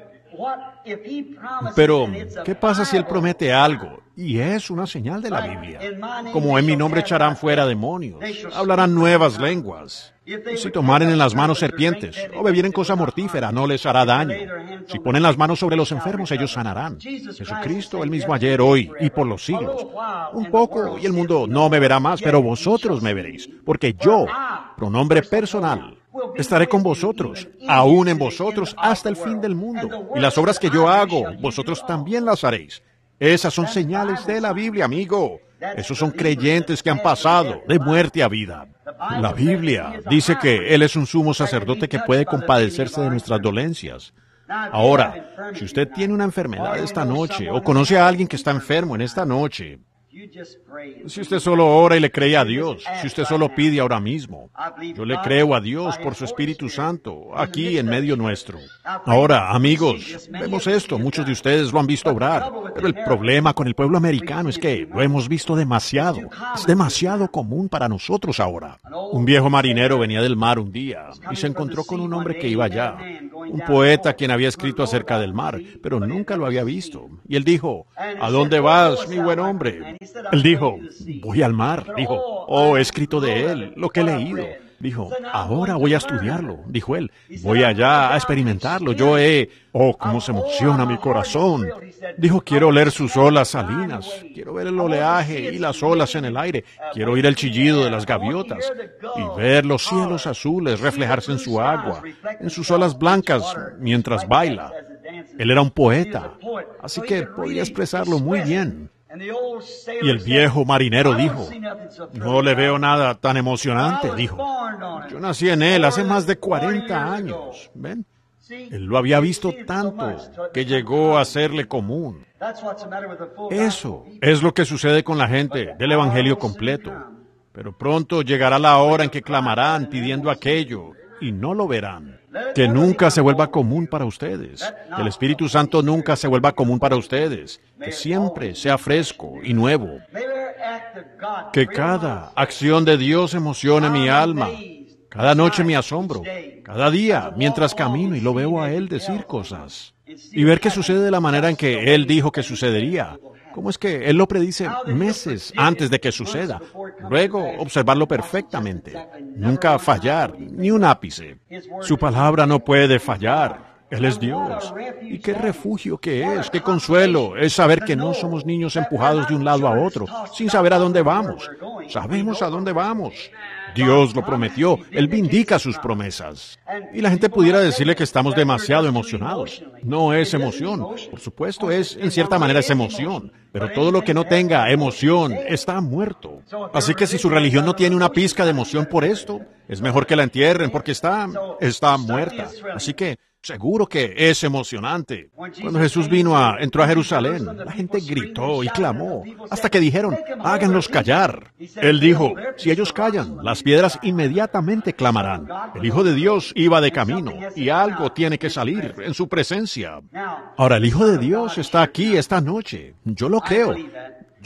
A: Pero, ¿qué pasa si Él promete algo? Y es una señal de la Biblia. Como en mi nombre echarán fuera demonios, hablarán nuevas lenguas. Si tomaren en las manos serpientes o bebieren cosa mortífera, no les hará daño. Si ponen las manos sobre los enfermos, ellos sanarán. Jesucristo, el mismo ayer, hoy y por los siglos. Un poco y el mundo no me verá más, pero vosotros me veréis, porque yo, pronombre personal, estaré con vosotros, aún en vosotros, hasta el fin del mundo. Y las obras que yo hago, vosotros también las haréis. Esas son señales de la Biblia, amigo. Esos son creyentes que han pasado de muerte a vida. La Biblia dice que Él es un sumo sacerdote que puede compadecerse de nuestras dolencias. Ahora, si usted tiene una enfermedad esta noche, o conoce a alguien que está enfermo en esta noche, si usted solo ora y le cree a Dios, si usted solo pide ahora mismo, yo le creo a Dios por su Espíritu Santo, aquí en medio nuestro. Ahora, amigos, vemos esto, muchos de ustedes lo han visto obrar, pero el problema con el pueblo americano es que lo hemos visto demasiado, es demasiado común para nosotros ahora. Un viejo marinero venía del mar un día y se encontró con un hombre que iba allá, un poeta quien había escrito acerca del mar, pero nunca lo había visto. Y él dijo, ¿a dónde vas, mi buen hombre? Él dijo, voy al mar. Dijo, oh, he escrito de él, lo que he leído. Dijo, ahora voy a estudiarlo. Dijo él, voy allá a experimentarlo. Yo he... Oh, cómo se emociona mi corazón. Dijo, quiero oler sus olas salinas. Quiero ver el oleaje y las olas en el aire. Quiero oír el chillido de las gaviotas y ver los cielos azules reflejarse en su agua, en sus olas blancas mientras baila. Él era un poeta, así que podía expresarlo muy bien. Y el viejo marinero dijo, no le veo nada tan emocionante, dijo. Yo nací en él hace más de cuarenta años, ¿ven? Él lo había visto tanto que llegó a serle común. Eso es lo que sucede con la gente del Evangelio completo. Pero pronto llegará la hora en que clamarán pidiendo aquello y no lo verán. Que nunca se vuelva común para ustedes. Que el Espíritu Santo nunca se vuelva común para ustedes. Que siempre sea fresco y nuevo. Que cada acción de Dios emocione mi alma. Cada noche me asombro. Cada día, mientras camino y lo veo a Él decir cosas. Y ver que sucede de la manera en que Él dijo que sucedería. ¿Cómo es que Él lo predice meses antes de que suceda? Luego, observarlo perfectamente. Nunca fallar, ni un ápice. Su palabra no puede fallar. Él es Dios. Y qué refugio que es, qué consuelo es saber que no somos niños empujados de un lado a otro, sin saber a dónde vamos. Sabemos a dónde vamos. Dios lo prometió, Él vindica sus promesas. Y la gente pudiera decirle que estamos demasiado emocionados. No es emoción, por supuesto es, en cierta manera es emoción, pero todo lo que no tenga emoción está muerto. Así que si su religión no tiene una pizca de emoción por esto, es mejor que la entierren porque está, está muerta. Así que seguro que es emocionante. Cuando Jesús vino a, entró a Jerusalén, la gente gritó y clamó, hasta que dijeron, háganlos callar. Él dijo, si ellos callan, las piedras inmediatamente clamarán. El Hijo de Dios iba de camino, y algo tiene que salir en su presencia. Ahora, el Hijo de Dios está aquí esta noche. Yo lo creo.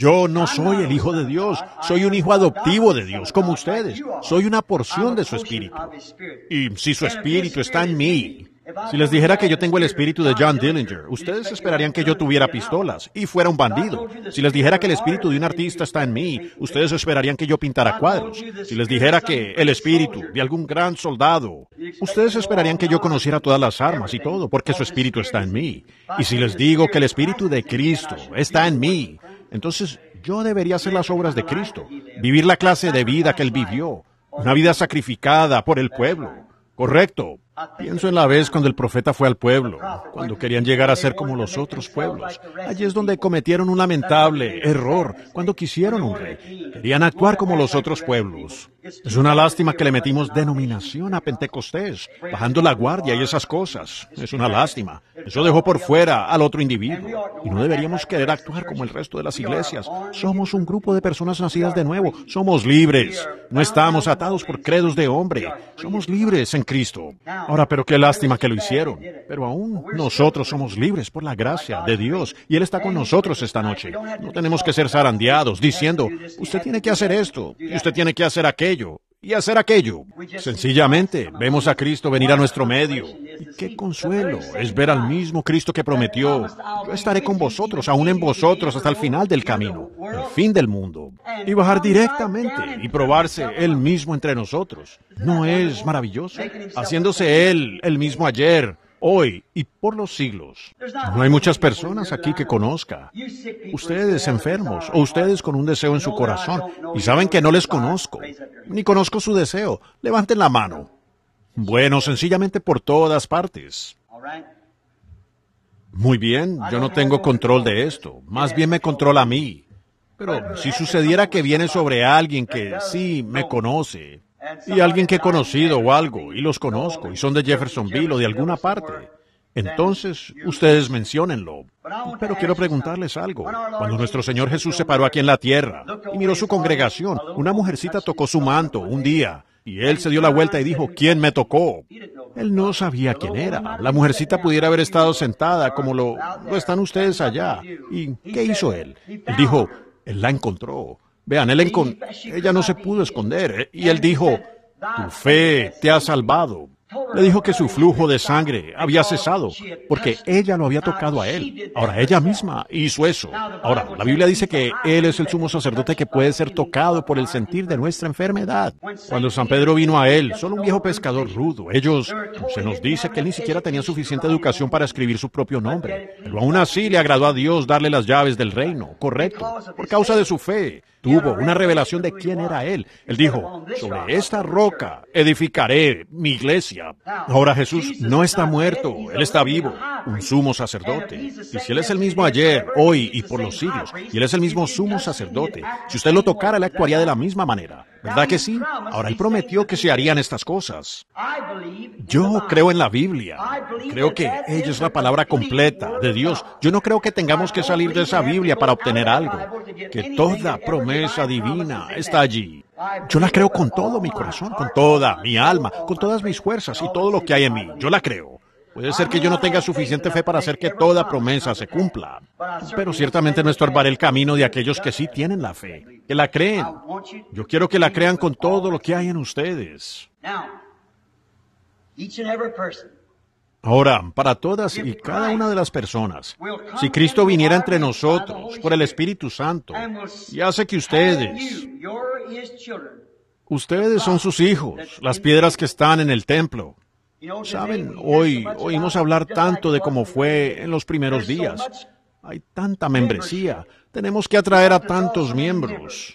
A: Yo no soy el Hijo de Dios, soy un hijo adoptivo de Dios, como ustedes. Soy una porción de su Espíritu. Y si su Espíritu está en mí, si les dijera que yo tengo el espíritu de John Dillinger, ustedes esperarían que yo tuviera pistolas y fuera un bandido. Si les dijera que el espíritu de un artista está en mí, ustedes esperarían que yo pintara cuadros. Si les dijera que el espíritu de algún gran soldado, ustedes esperarían que yo conociera todas las armas y todo, porque su espíritu está en mí. Y si les digo que el espíritu de Cristo está en mí, entonces yo debería hacer las obras de Cristo, vivir la clase de vida que Él vivió, una vida sacrificada por el pueblo. Correcto. Pienso en la vez cuando el profeta fue al pueblo, cuando querían llegar a ser como los otros pueblos. Allí es donde cometieron un lamentable error, cuando quisieron un rey. Querían actuar como los otros pueblos. Es una lástima que le metimos denominación a Pentecostés, bajando la guardia y esas cosas. Es una lástima. Eso dejó por fuera al otro individuo. Y no deberíamos querer actuar como el resto de las iglesias. Somos un grupo de personas nacidas de nuevo. Somos libres. No estamos atados por credos de hombre. Somos libres en Cristo. Ahora, pero qué lástima que lo hicieron. Pero aún nosotros somos libres por la gracia de Dios. Y Él está con nosotros esta noche. No tenemos que ser zarandeados diciendo, usted tiene que hacer esto, y usted tiene que hacer aquello, y hacer aquello. Sencillamente, vemos a Cristo venir a nuestro medio. Y qué consuelo es ver al mismo Cristo que prometió, yo estaré con vosotros, aún en vosotros, hasta el final del camino, el fin del mundo. Y bajar directamente y probarse Él mismo entre nosotros. ¿No es maravilloso? Haciéndose Él el mismo ayer, hoy y por los siglos. No hay muchas personas aquí que conozca. Ustedes enfermos o ustedes con un deseo en su corazón y saben que no les conozco, ni conozco su deseo. Levanten la mano. Bueno, sencillamente por todas partes. Muy bien, yo no tengo control de esto. Más bien me controla a mí. Pero si sucediera que viene sobre alguien que sí me conoce, y alguien que he conocido o algo, y los conozco, y son de Jeffersonville o de alguna parte, entonces ustedes menciónenlo. Pero quiero preguntarles algo. Cuando nuestro Señor Jesús se paró aquí en la tierra y miró su congregación, una mujercita tocó su manto un día, y Él se dio la vuelta y dijo, ¿quién me tocó? Él no sabía quién era. La mujercita pudiera haber estado sentada como lo, lo están ustedes allá. ¿Y qué hizo Él? Él dijo, Él la encontró. Vean, él encon- ella no se pudo esconder. Y Él dijo, tu fe te ha salvado. Le dijo que su flujo de sangre había cesado, porque ella lo había tocado a Él. Ahora, ella misma hizo eso. Ahora, la Biblia dice que Él es el sumo sacerdote que puede ser tocado por el sentir de nuestra enfermedad. Cuando San Pedro vino a Él, solo un viejo pescador rudo, ellos, se nos dice que Él ni siquiera tenía suficiente educación para escribir su propio nombre. Pero aún así le agradó a Dios darle las llaves del reino, correcto, por causa de su fe. Tuvo una revelación de quién era Él. Él dijo, sobre esta roca edificaré mi iglesia. Ahora Jesús no está muerto, Él está vivo, un sumo sacerdote. Y si Él es el mismo ayer, hoy y por los siglos, y Él es el mismo sumo sacerdote, si usted lo tocara, Él actuaría de la misma manera. ¿Verdad que sí? Ahora Él prometió que se harían estas cosas. Yo creo en la Biblia. Creo que ella es la palabra completa de Dios. Yo no creo que tengamos que salir de esa Biblia para obtener algo. Que toda promesa divina está allí. Yo la creo con todo mi corazón, con toda mi alma, con todas mis fuerzas y todo lo que hay en mí. Yo la creo. Puede ser que yo no tenga suficiente fe para hacer que toda promesa se cumpla, pero ciertamente no estorbaré el camino de aquellos que sí tienen la fe, que la creen. Yo quiero que la crean con todo lo que hay en ustedes. Ahora, para todas y cada una de las personas, si Cristo viniera entre nosotros por el Espíritu Santo y hace que ustedes, ustedes son sus hijos, las piedras que están en el templo. Saben, hoy oímos hablar tanto de cómo fue en los primeros días. Hay tanta membresía. Tenemos que atraer a tantos miembros.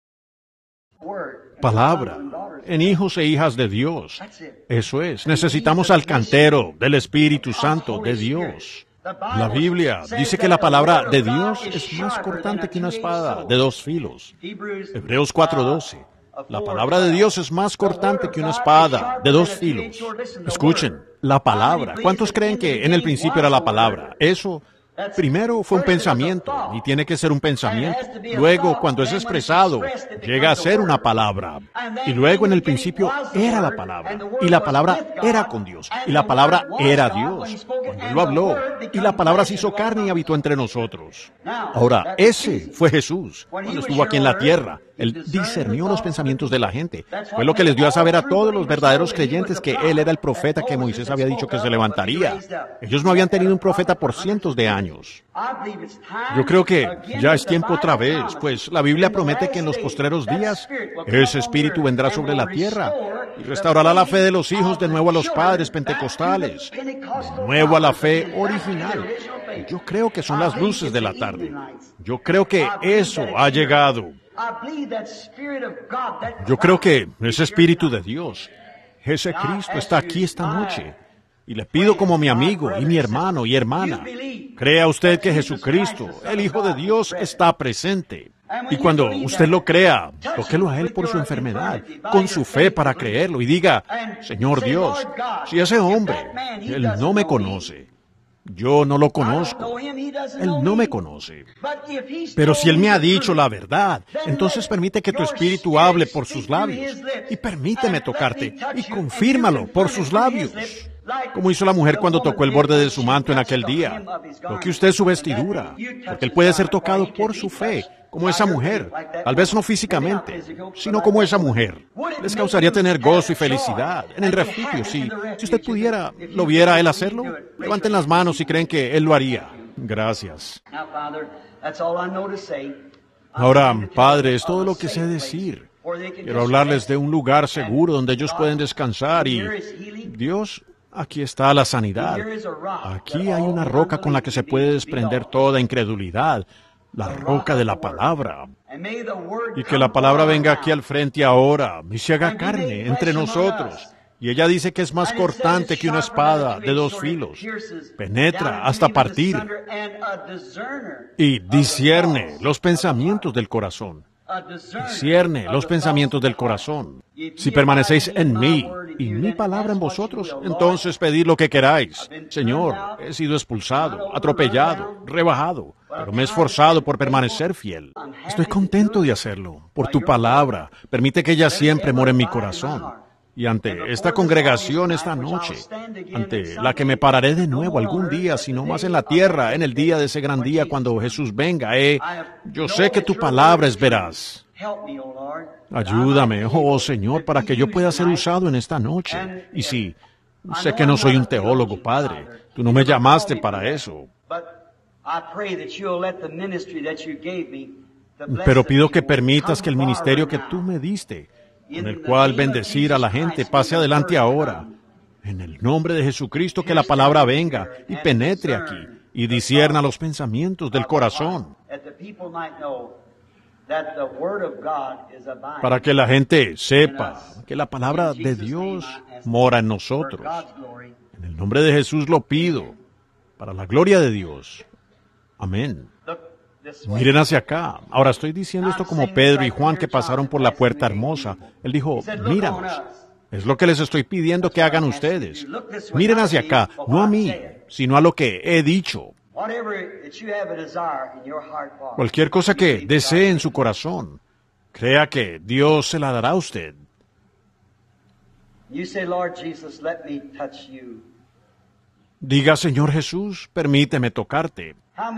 A: Palabra, en hijos e hijas de Dios. Eso es, necesitamos al cantero del Espíritu Santo de Dios. La Biblia dice que la palabra de Dios es más cortante que una espada de dos filos. Hebreos cuatro doce. La palabra de Dios es más cortante que una espada de dos filos. Escuchen, la palabra. ¿Cuántos creen que en el principio era la palabra? Eso Primero fue un pensamiento, y tiene que ser un pensamiento. Luego, cuando es expresado, llega a ser una palabra. Y luego, en el principio, era la palabra. Y la palabra era con Dios. Y la palabra era Dios. Cuando Él lo habló. Y la palabra se hizo carne y habitó entre nosotros. Ahora, ese fue Jesús, cuando estuvo aquí en la tierra. Él discernió los pensamientos de la gente. Fue lo que les dio a saber a todos los verdaderos creyentes que Él era el profeta que Moisés había dicho que se levantaría. Ellos no habían tenido un profeta por cientos de años. Yo creo que ya es tiempo otra vez, pues la Biblia promete que en los postreros días ese Espíritu vendrá sobre la tierra y restaurará la fe de los hijos de nuevo a los padres pentecostales, de nuevo a la fe original. Yo creo que son las luces de la tarde. Yo creo que eso ha llegado. Yo creo que ese Espíritu de Dios, ese Cristo, está aquí esta noche. Y le pido como mi amigo y mi hermano y hermana, crea usted que Jesucristo, el Hijo de Dios, está presente. Y cuando usted lo crea, tóquelo a Él por su enfermedad, con su fe para creerlo, y diga, Señor Dios, si ese hombre, Él no me conoce, yo no lo conozco, Él no me conoce. Pero si Él me ha dicho la verdad, entonces permite que tu Espíritu hable por sus labios, y permíteme tocarte, y confírmalo por sus labios. Como hizo la mujer cuando tocó el borde de su manto en aquel día. Toque usted su vestidura, porque Él puede ser tocado por su fe, como esa mujer, tal vez no físicamente, sino como esa mujer. Les causaría tener gozo y felicidad en el refugio. Si, si usted pudiera, ¿lo viera a Él hacerlo? Levanten las manos si creen que Él lo haría. Gracias. Ahora, Padre, es todo lo que sé decir. Quiero hablarles de un lugar seguro donde ellos pueden descansar y, Dios, aquí está la sanidad. Aquí hay una roca con la que se puede desprender toda incredulidad, la roca de la palabra. Y que la palabra venga aquí al frente ahora y se haga carne entre nosotros. Y ella dice que es más cortante que una espada de dos filos. Penetra hasta partir y discierne los pensamientos del corazón. Discierne los pensamientos del corazón. Si permanecéis en mí y mi palabra en vosotros, entonces pedid lo que queráis. Señor, he sido expulsado, atropellado, rebajado, pero me he esforzado por permanecer fiel. Estoy contento de hacerlo. Por tu palabra, permite que ella siempre more en mi corazón. Y ante esta congregación esta noche, ante la que me pararé de nuevo algún día, si no más en la tierra, en el día de ese gran día cuando Jesús venga, eh, yo sé que tu palabra es veraz. Ayúdame, oh Señor, para que yo pueda ser usado en esta noche. Y sí, sé que no soy un teólogo, Padre, tú no me llamaste para eso. Pero pido que permitas que el ministerio que tú me diste, con el cual bendecir a la gente, pase adelante ahora. En el nombre de Jesucristo, que la palabra venga y penetre aquí y discierna los pensamientos del corazón. Para que la gente sepa que la palabra de Dios mora en nosotros. En el nombre de Jesús lo pido, para la gloria de Dios. Amén. Miren hacia acá. Ahora estoy diciendo esto como Pedro y Juan que pasaron por la puerta hermosa. Él dijo, míranos. Es lo que les estoy pidiendo que hagan ustedes. Miren hacia acá, no a mí, sino a lo que he dicho. Cualquier cosa que desee en su corazón, crea que Dios se la dará a usted. Diga, Señor Jesús, permíteme tocarte.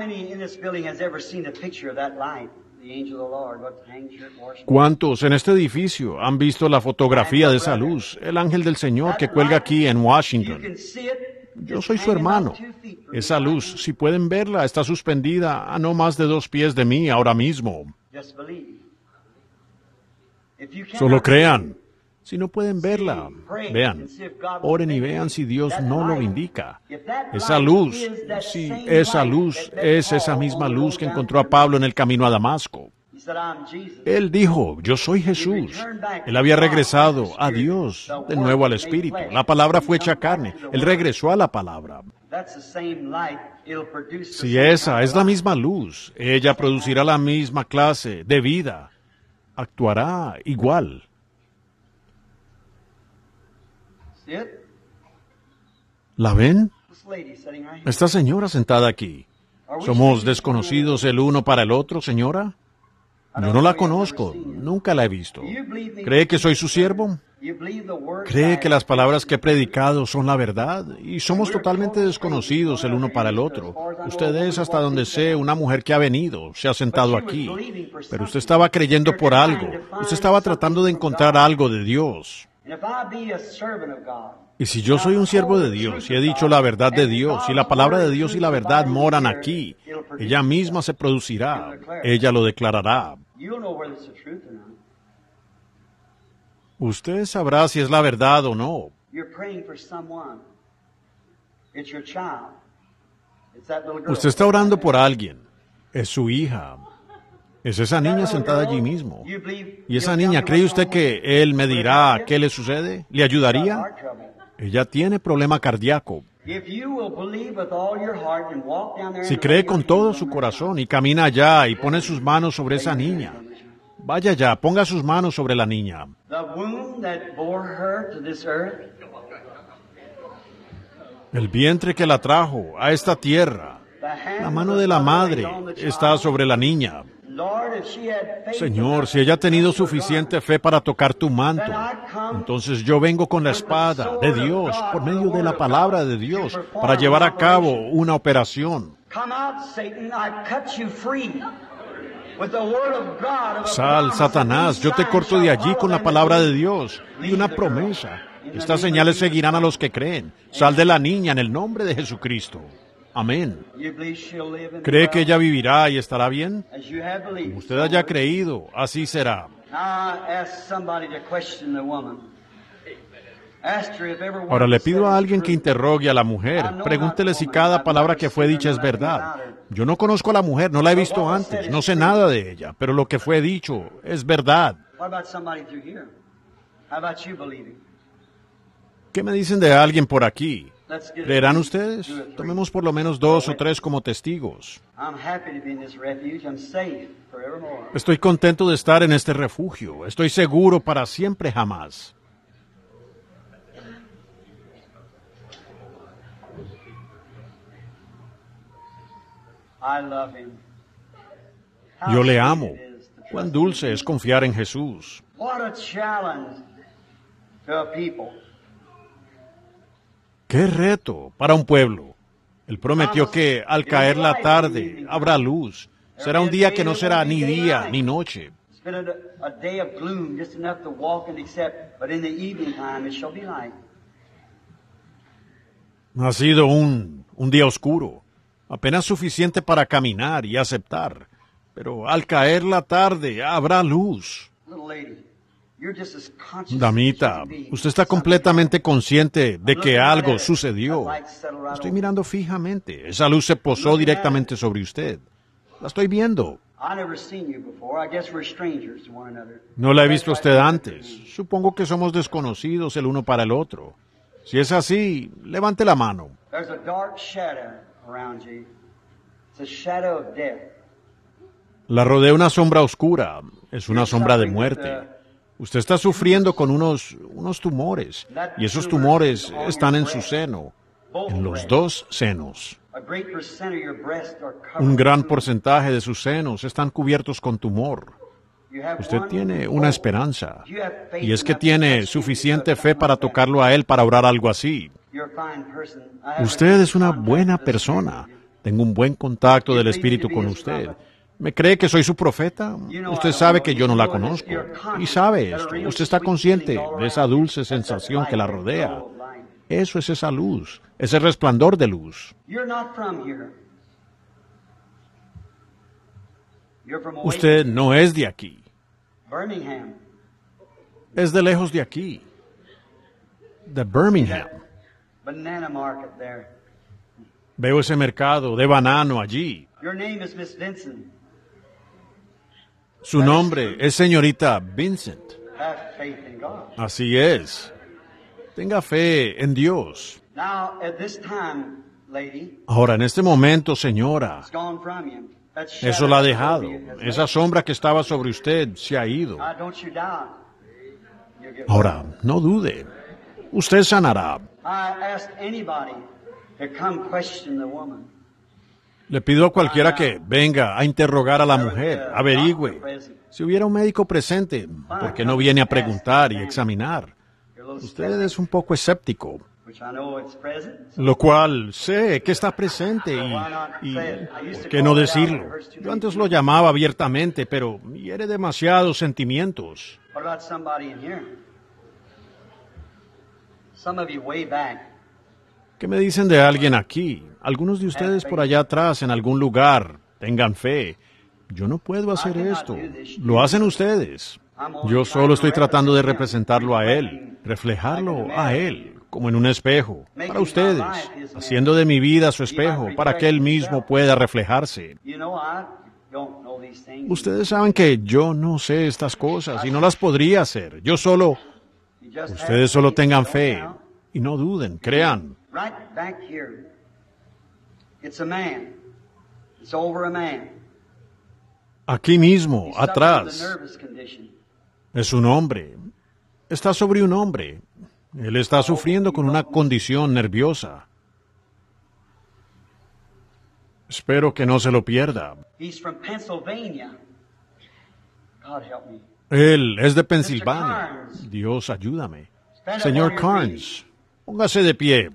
A: ¿Cuántos en este edificio han visto la fotografía de esa luz, el ángel del Señor que cuelga aquí en Washington? Yo soy su hermano. Esa luz, si pueden verla, está suspendida a no más de dos pies de mí ahora mismo. Solo crean. Si no pueden verla, vean, oren y vean si Dios no lo indica. Esa luz, si esa luz es esa misma luz que encontró a Pablo en el camino a Damasco. Él dijo, yo soy Jesús. Él había regresado a Dios, de nuevo al Espíritu. La palabra fue hecha carne. Él regresó a la palabra. Si esa es la misma luz, ella producirá la misma clase de vida. Actuará igual. ¿La ven? Esta señora sentada aquí. ¿Somos desconocidos el uno para el otro, señora? Yo no la conozco, nunca la he visto. ¿Cree que soy su siervo? ¿Cree que las palabras que he predicado son la verdad? Y somos totalmente desconocidos el uno para el otro. Usted es, hasta donde sé, una mujer que ha venido, se ha sentado aquí. Pero usted estaba creyendo por algo. Usted estaba tratando de encontrar algo de Dios. Y si yo soy un siervo de Dios y he dicho la verdad de Dios, y la palabra de Dios y la verdad moran aquí, ella misma se producirá, ella lo declarará. Usted sabrá si es la verdad o no. Usted está orando por alguien, es su hija. Es esa niña sentada allí mismo. ¿Y esa niña, cree usted que él me dirá qué le sucede? ¿Le ayudaría? Ella tiene problema cardíaco. Si cree con todo su corazón y camina allá y pone sus manos sobre esa niña, vaya allá, ponga sus manos sobre la niña. El vientre que la trajo a esta tierra, la mano de la madre está sobre la niña. Señor, si ella ha tenido suficiente fe para tocar tu manto, entonces yo vengo con la espada de Dios, por medio de la palabra de Dios, para llevar a cabo una operación. Sal, Satanás, yo te corto de allí con la palabra de Dios y una promesa. Estas señales seguirán a los que creen. Sal de la niña en el nombre de Jesucristo. Amén. ¿Cree que ella vivirá y estará bien? Como usted haya creído, así será. Ahora le pido a alguien que interrogue a la mujer. Pregúntele si cada palabra que fue dicha es verdad. Yo no conozco a la mujer, no la he visto antes, no sé nada de ella, pero lo que fue dicho es verdad. ¿Qué me dicen de alguien por aquí? ¿Creerán ustedes? Tomemos por lo menos dos o tres como testigos. Estoy contento de estar en este refugio. Estoy seguro para siempre jamás. Yo le amo. Cuán dulce es confiar en Jesús. ¡Qué reto para un pueblo! Él prometió que al caer la tarde habrá luz. Será un día que no será ni día ni noche. Ha sido un, un día oscuro, apenas suficiente para caminar y aceptar. Pero al caer la tarde habrá luz. Damita, usted está completamente consciente de que algo sucedió. Estoy mirando fijamente. Esa luz se posó directamente sobre usted. La estoy viendo. No la he visto a usted antes. Supongo que somos desconocidos el uno para el otro. Si es así, levante la mano. La rodea una sombra oscura. Es una sombra de muerte. Usted está sufriendo con unos, unos tumores, y esos tumores están en su seno, en los dos senos. Un gran porcentaje de sus senos están cubiertos con tumor. Usted tiene una esperanza, y es que tiene suficiente fe para tocarlo a él para orar algo así. Usted es una buena persona. Tengo un buen contacto del Espíritu con usted. ¿Me cree que soy su profeta? Usted sabe que yo no la conozco. Y sabe esto. Usted está consciente de esa dulce sensación que la rodea. Eso es esa luz, ese resplandor de luz. Usted no es de aquí. Es de lejos de aquí. De Birmingham. Veo ese mercado de banano allí. Su nombre es señorita Vincent. Así es. Tenga fe en Dios. Ahora, en este momento, señora, eso la ha dejado. Esa sombra que estaba sobre usted se ha ido. Ahora, no dude. Usted sanará. Le pido a cualquiera que venga a interrogar a la mujer, averigüe. Si hubiera un médico presente, ¿por qué no viene a preguntar y examinar? Usted es un poco escéptico, lo cual sé que está presente y, y ¿por qué no decirlo? Yo antes lo llamaba abiertamente, pero hiere demasiados sentimientos. ¿Qué me dicen de alguien aquí? Algunos de ustedes por allá atrás, en algún lugar, tengan fe. Yo no puedo hacer esto. Lo hacen ustedes. Yo solo estoy tratando de representarlo a Él, reflejarlo a Él, como en un espejo, para ustedes, haciendo de mi vida su espejo, para que Él mismo pueda reflejarse. Ustedes saben que yo no sé estas cosas y no las podría hacer. Yo solo... Ustedes solo tengan fe y no duden, crean. Aquí mismo, atrás, es un hombre. Está sobre un hombre. Él está sufriendo con una condición nerviosa. Espero que no se lo pierda. Él es de Pensilvania. Dios, ayúdame. Señor Carnes, póngase de pie.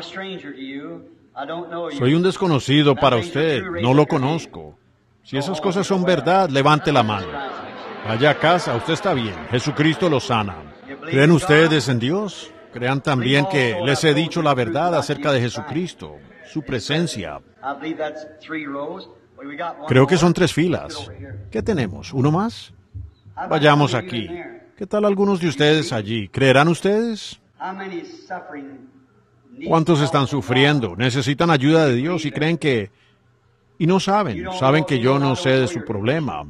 A: Soy un desconocido para usted. No lo conozco. Si esas cosas son verdad, levante la mano. Vaya a casa, usted está bien. Jesucristo lo sana. ¿Creen ustedes en Dios? Crean también que les he dicho la verdad acerca de Jesucristo, su presencia. Creo que son tres filas. ¿Qué tenemos? ¿Uno más? Vayamos aquí. ¿Qué tal algunos de ustedes allí? ¿Creerán ustedes? ¿Cuántos están sufriendo? Necesitan ayuda de Dios y creen que... Y no saben, saben que yo no sé de su problema.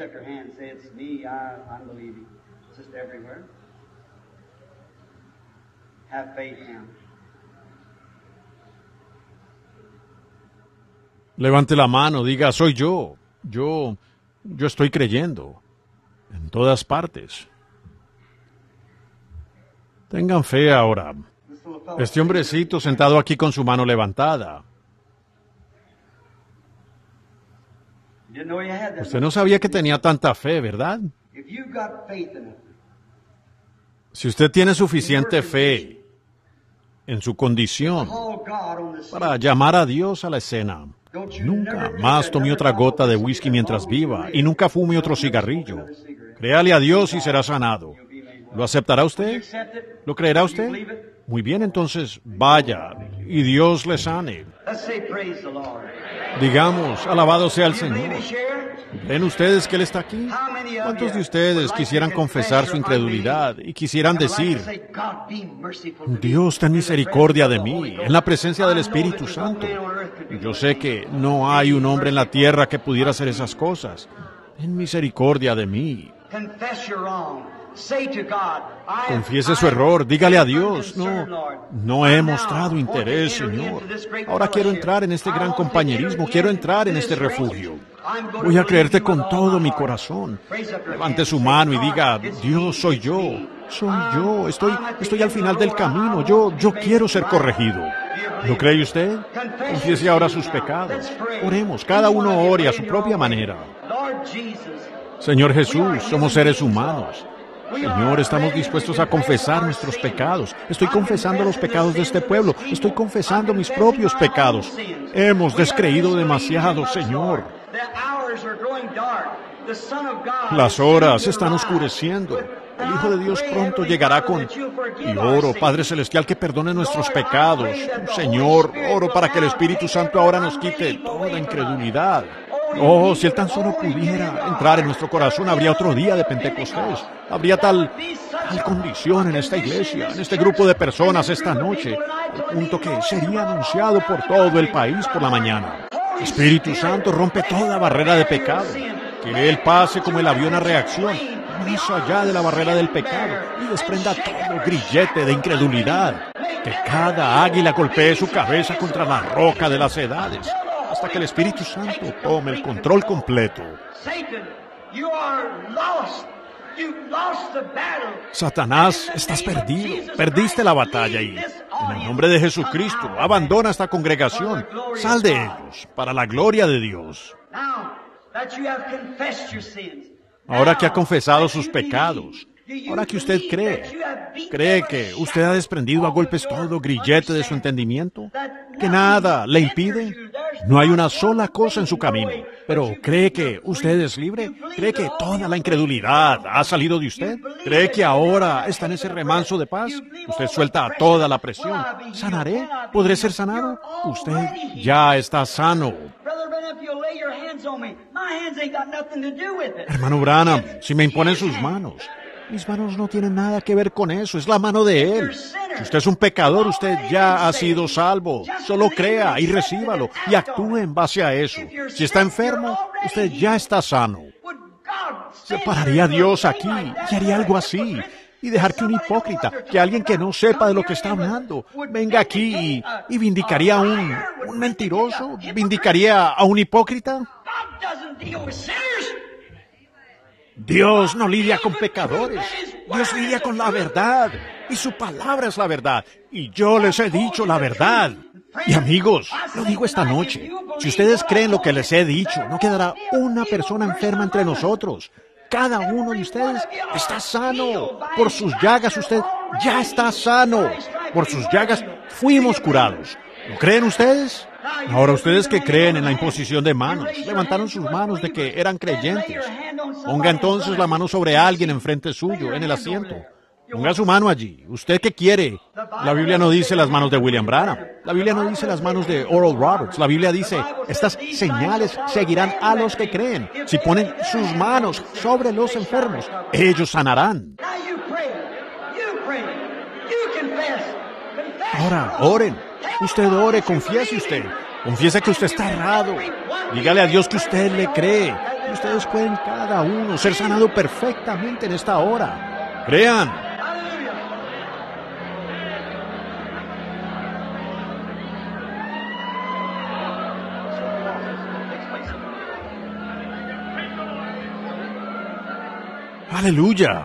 A: Levante la mano, diga, soy yo. Yo, yo estoy creyendo. En todas partes. Tengan fe ahora. Este hombrecito sentado aquí con su mano levantada. Usted no sabía que tenía tanta fe, ¿verdad? Si usted tiene suficiente fe en su condición para llamar a Dios a la escena, nunca más tome otra gota de whisky mientras viva y nunca fume otro cigarrillo. Créale a Dios y será sanado. ¿Lo aceptará usted? ¿Lo creerá usted? Muy bien, entonces vaya y Dios le sane. Digamos, alabado sea el Señor. ¿Ven ustedes que Él está aquí? ¿Cuántos de ustedes quisieran confesar su incredulidad y quisieran decir, Dios, ten misericordia de mí, en la presencia del Espíritu Santo? Yo sé que no hay un hombre en la tierra que pudiera hacer esas cosas. Ten misericordia de mí. Confiese su error, dígale a Dios, no, no he mostrado interés, Señor. Ahora quiero entrar en este gran compañerismo, quiero entrar en este refugio. Voy a creerte con todo mi corazón. Levante su mano y diga, Dios, soy yo, soy yo, estoy, estoy al final del camino, yo, yo quiero ser corregido. ¿Lo cree usted? Confiese ahora sus pecados. Oremos, cada uno ore a su propia manera. Señor Jesús, somos seres humanos. Señor, estamos dispuestos a confesar nuestros pecados. Estoy confesando los pecados de este pueblo. Estoy confesando mis propios pecados. Hemos descreído demasiado, Señor. Las horas se están oscureciendo. El Hijo de Dios pronto llegará con... Y oro, Padre Celestial, que perdone nuestros pecados. Señor, oro para que el Espíritu Santo ahora nos quite toda incredulidad. Oh, si Él tan solo pudiera entrar en nuestro corazón, habría otro día de Pentecostés. Habría tal, tal condición en esta iglesia, en este grupo de personas esta noche, al punto que sería anunciado por todo el país por la mañana. Espíritu Santo, rompe toda barrera de pecado. Que Él pase como el avión a reacción, más allá de la barrera del pecado, y desprenda todo grillete de incredulidad. Que cada águila golpee su cabeza contra la roca de las edades, hasta que el Espíritu Santo tome el control completo. Satanás, estás perdido. Perdiste la batalla y En el nombre de Jesucristo, abandona esta congregación. Sal de ellos, para la gloria de Dios. Ahora que ha confesado sus pecados, ahora que usted cree, cree que usted ha desprendido a golpes todo grillete de su entendimiento, que nada le impide, no hay una sola cosa en su camino, pero cree que usted es libre, cree que toda la incredulidad ha salido de usted, cree que ahora está en ese remanso de paz, usted suelta toda la presión. ¿Sanaré? ¿Podré ser sanado? Usted ya está sano. Hermano Branham, si me imponen sus manos, mis manos no tienen nada que ver con eso, es la mano de Él. Si usted es un pecador, usted ya ha sido salvo. Solo crea y recíbalo y actúe en base a eso. Si está enfermo, usted ya está sano. ¿Se pararía Dios aquí y haría algo así? Y dejar que un hipócrita, que alguien que no sepa de lo que está hablando, venga aquí y, y vindicaría a un, un mentiroso, vindicaría a un hipócrita. Dios no lidia con pecadores, Dios lidia con la verdad, y su palabra es la verdad, y yo les he dicho la verdad. Y amigos, lo digo esta noche, si ustedes creen lo que les he dicho, no quedará una persona enferma entre nosotros. Cada uno de ustedes está sano. Por sus llagas usted ya está sano. Por sus llagas fuimos curados. ¿Lo creen ustedes? Ahora ustedes que creen en la imposición de manos, levantaron sus manos de que eran creyentes. Ponga entonces la mano sobre alguien enfrente suyo, en el asiento. Ponga su mano allí. ¿Usted qué quiere? La Biblia no dice las manos de William Branham. La Biblia no dice las manos de Oral Roberts. La Biblia dice, estas señales seguirán a los que creen. Si ponen sus manos sobre los enfermos, ellos sanarán. Ahora, oren. Usted ore, confiese usted. Confiese que usted está errado. Dígale a Dios que usted le cree. Y ustedes pueden cada uno ser sanado perfectamente en esta hora. Crean. Aleluya.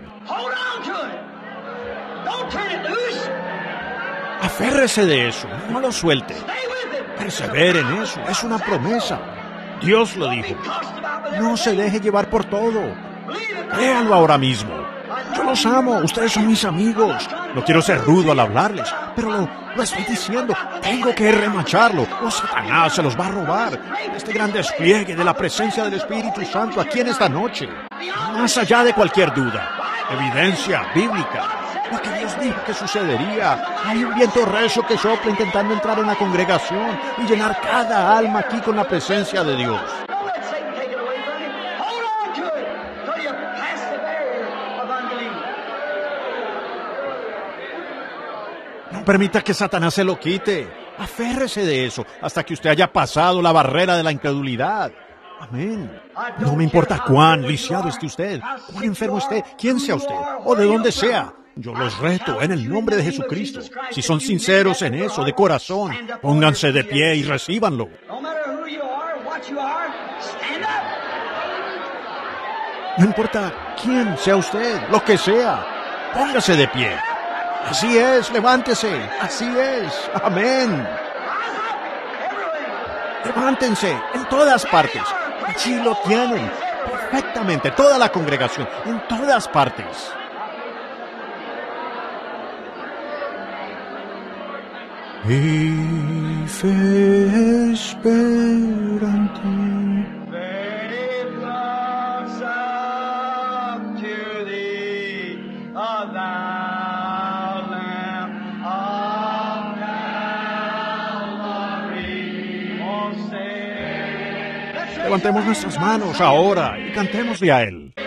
A: Aférrese de eso, no lo suelte. Persevere en eso, es una promesa. Dios lo dijo. No se deje llevar por todo. Créanlo ahora mismo. Yo los amo, ustedes son mis amigos. No quiero ser rudo al hablarles, pero lo, lo estoy diciendo. Tengo que remacharlo, o Satanás se los va a robar. Este gran despliegue de la presencia del Espíritu Santo aquí en esta noche. Más allá de cualquier duda. Evidencia bíblica. Lo que Dios dijo que sucedería. Hay un viento recio que sopla intentando entrar en la congregación y llenar cada alma aquí con la presencia de Dios. No permita que Satanás se lo quite. Aférrese de eso hasta que usted haya pasado la barrera de la incredulidad. Amén. No me importa cuán lisiado esté usted, cuán enfermo esté, quién sea usted o de dónde sea. Yo los reto en el nombre de Jesucristo. Si son sinceros en eso, de corazón, pónganse de pie y recíbanlo. No importa quién sea usted, lo que sea, póngase de pie. Así es, levántese. Así es. Amén. Levántense en todas partes. Allí lo tienen. Perfectamente. Toda la congregación. En todas partes. Mi fe espera en ti. Faith looks up to thee, O thou Lamb of Calvary. Oh, say. Levantemos nuestras manos ahora y cantémosle a Él.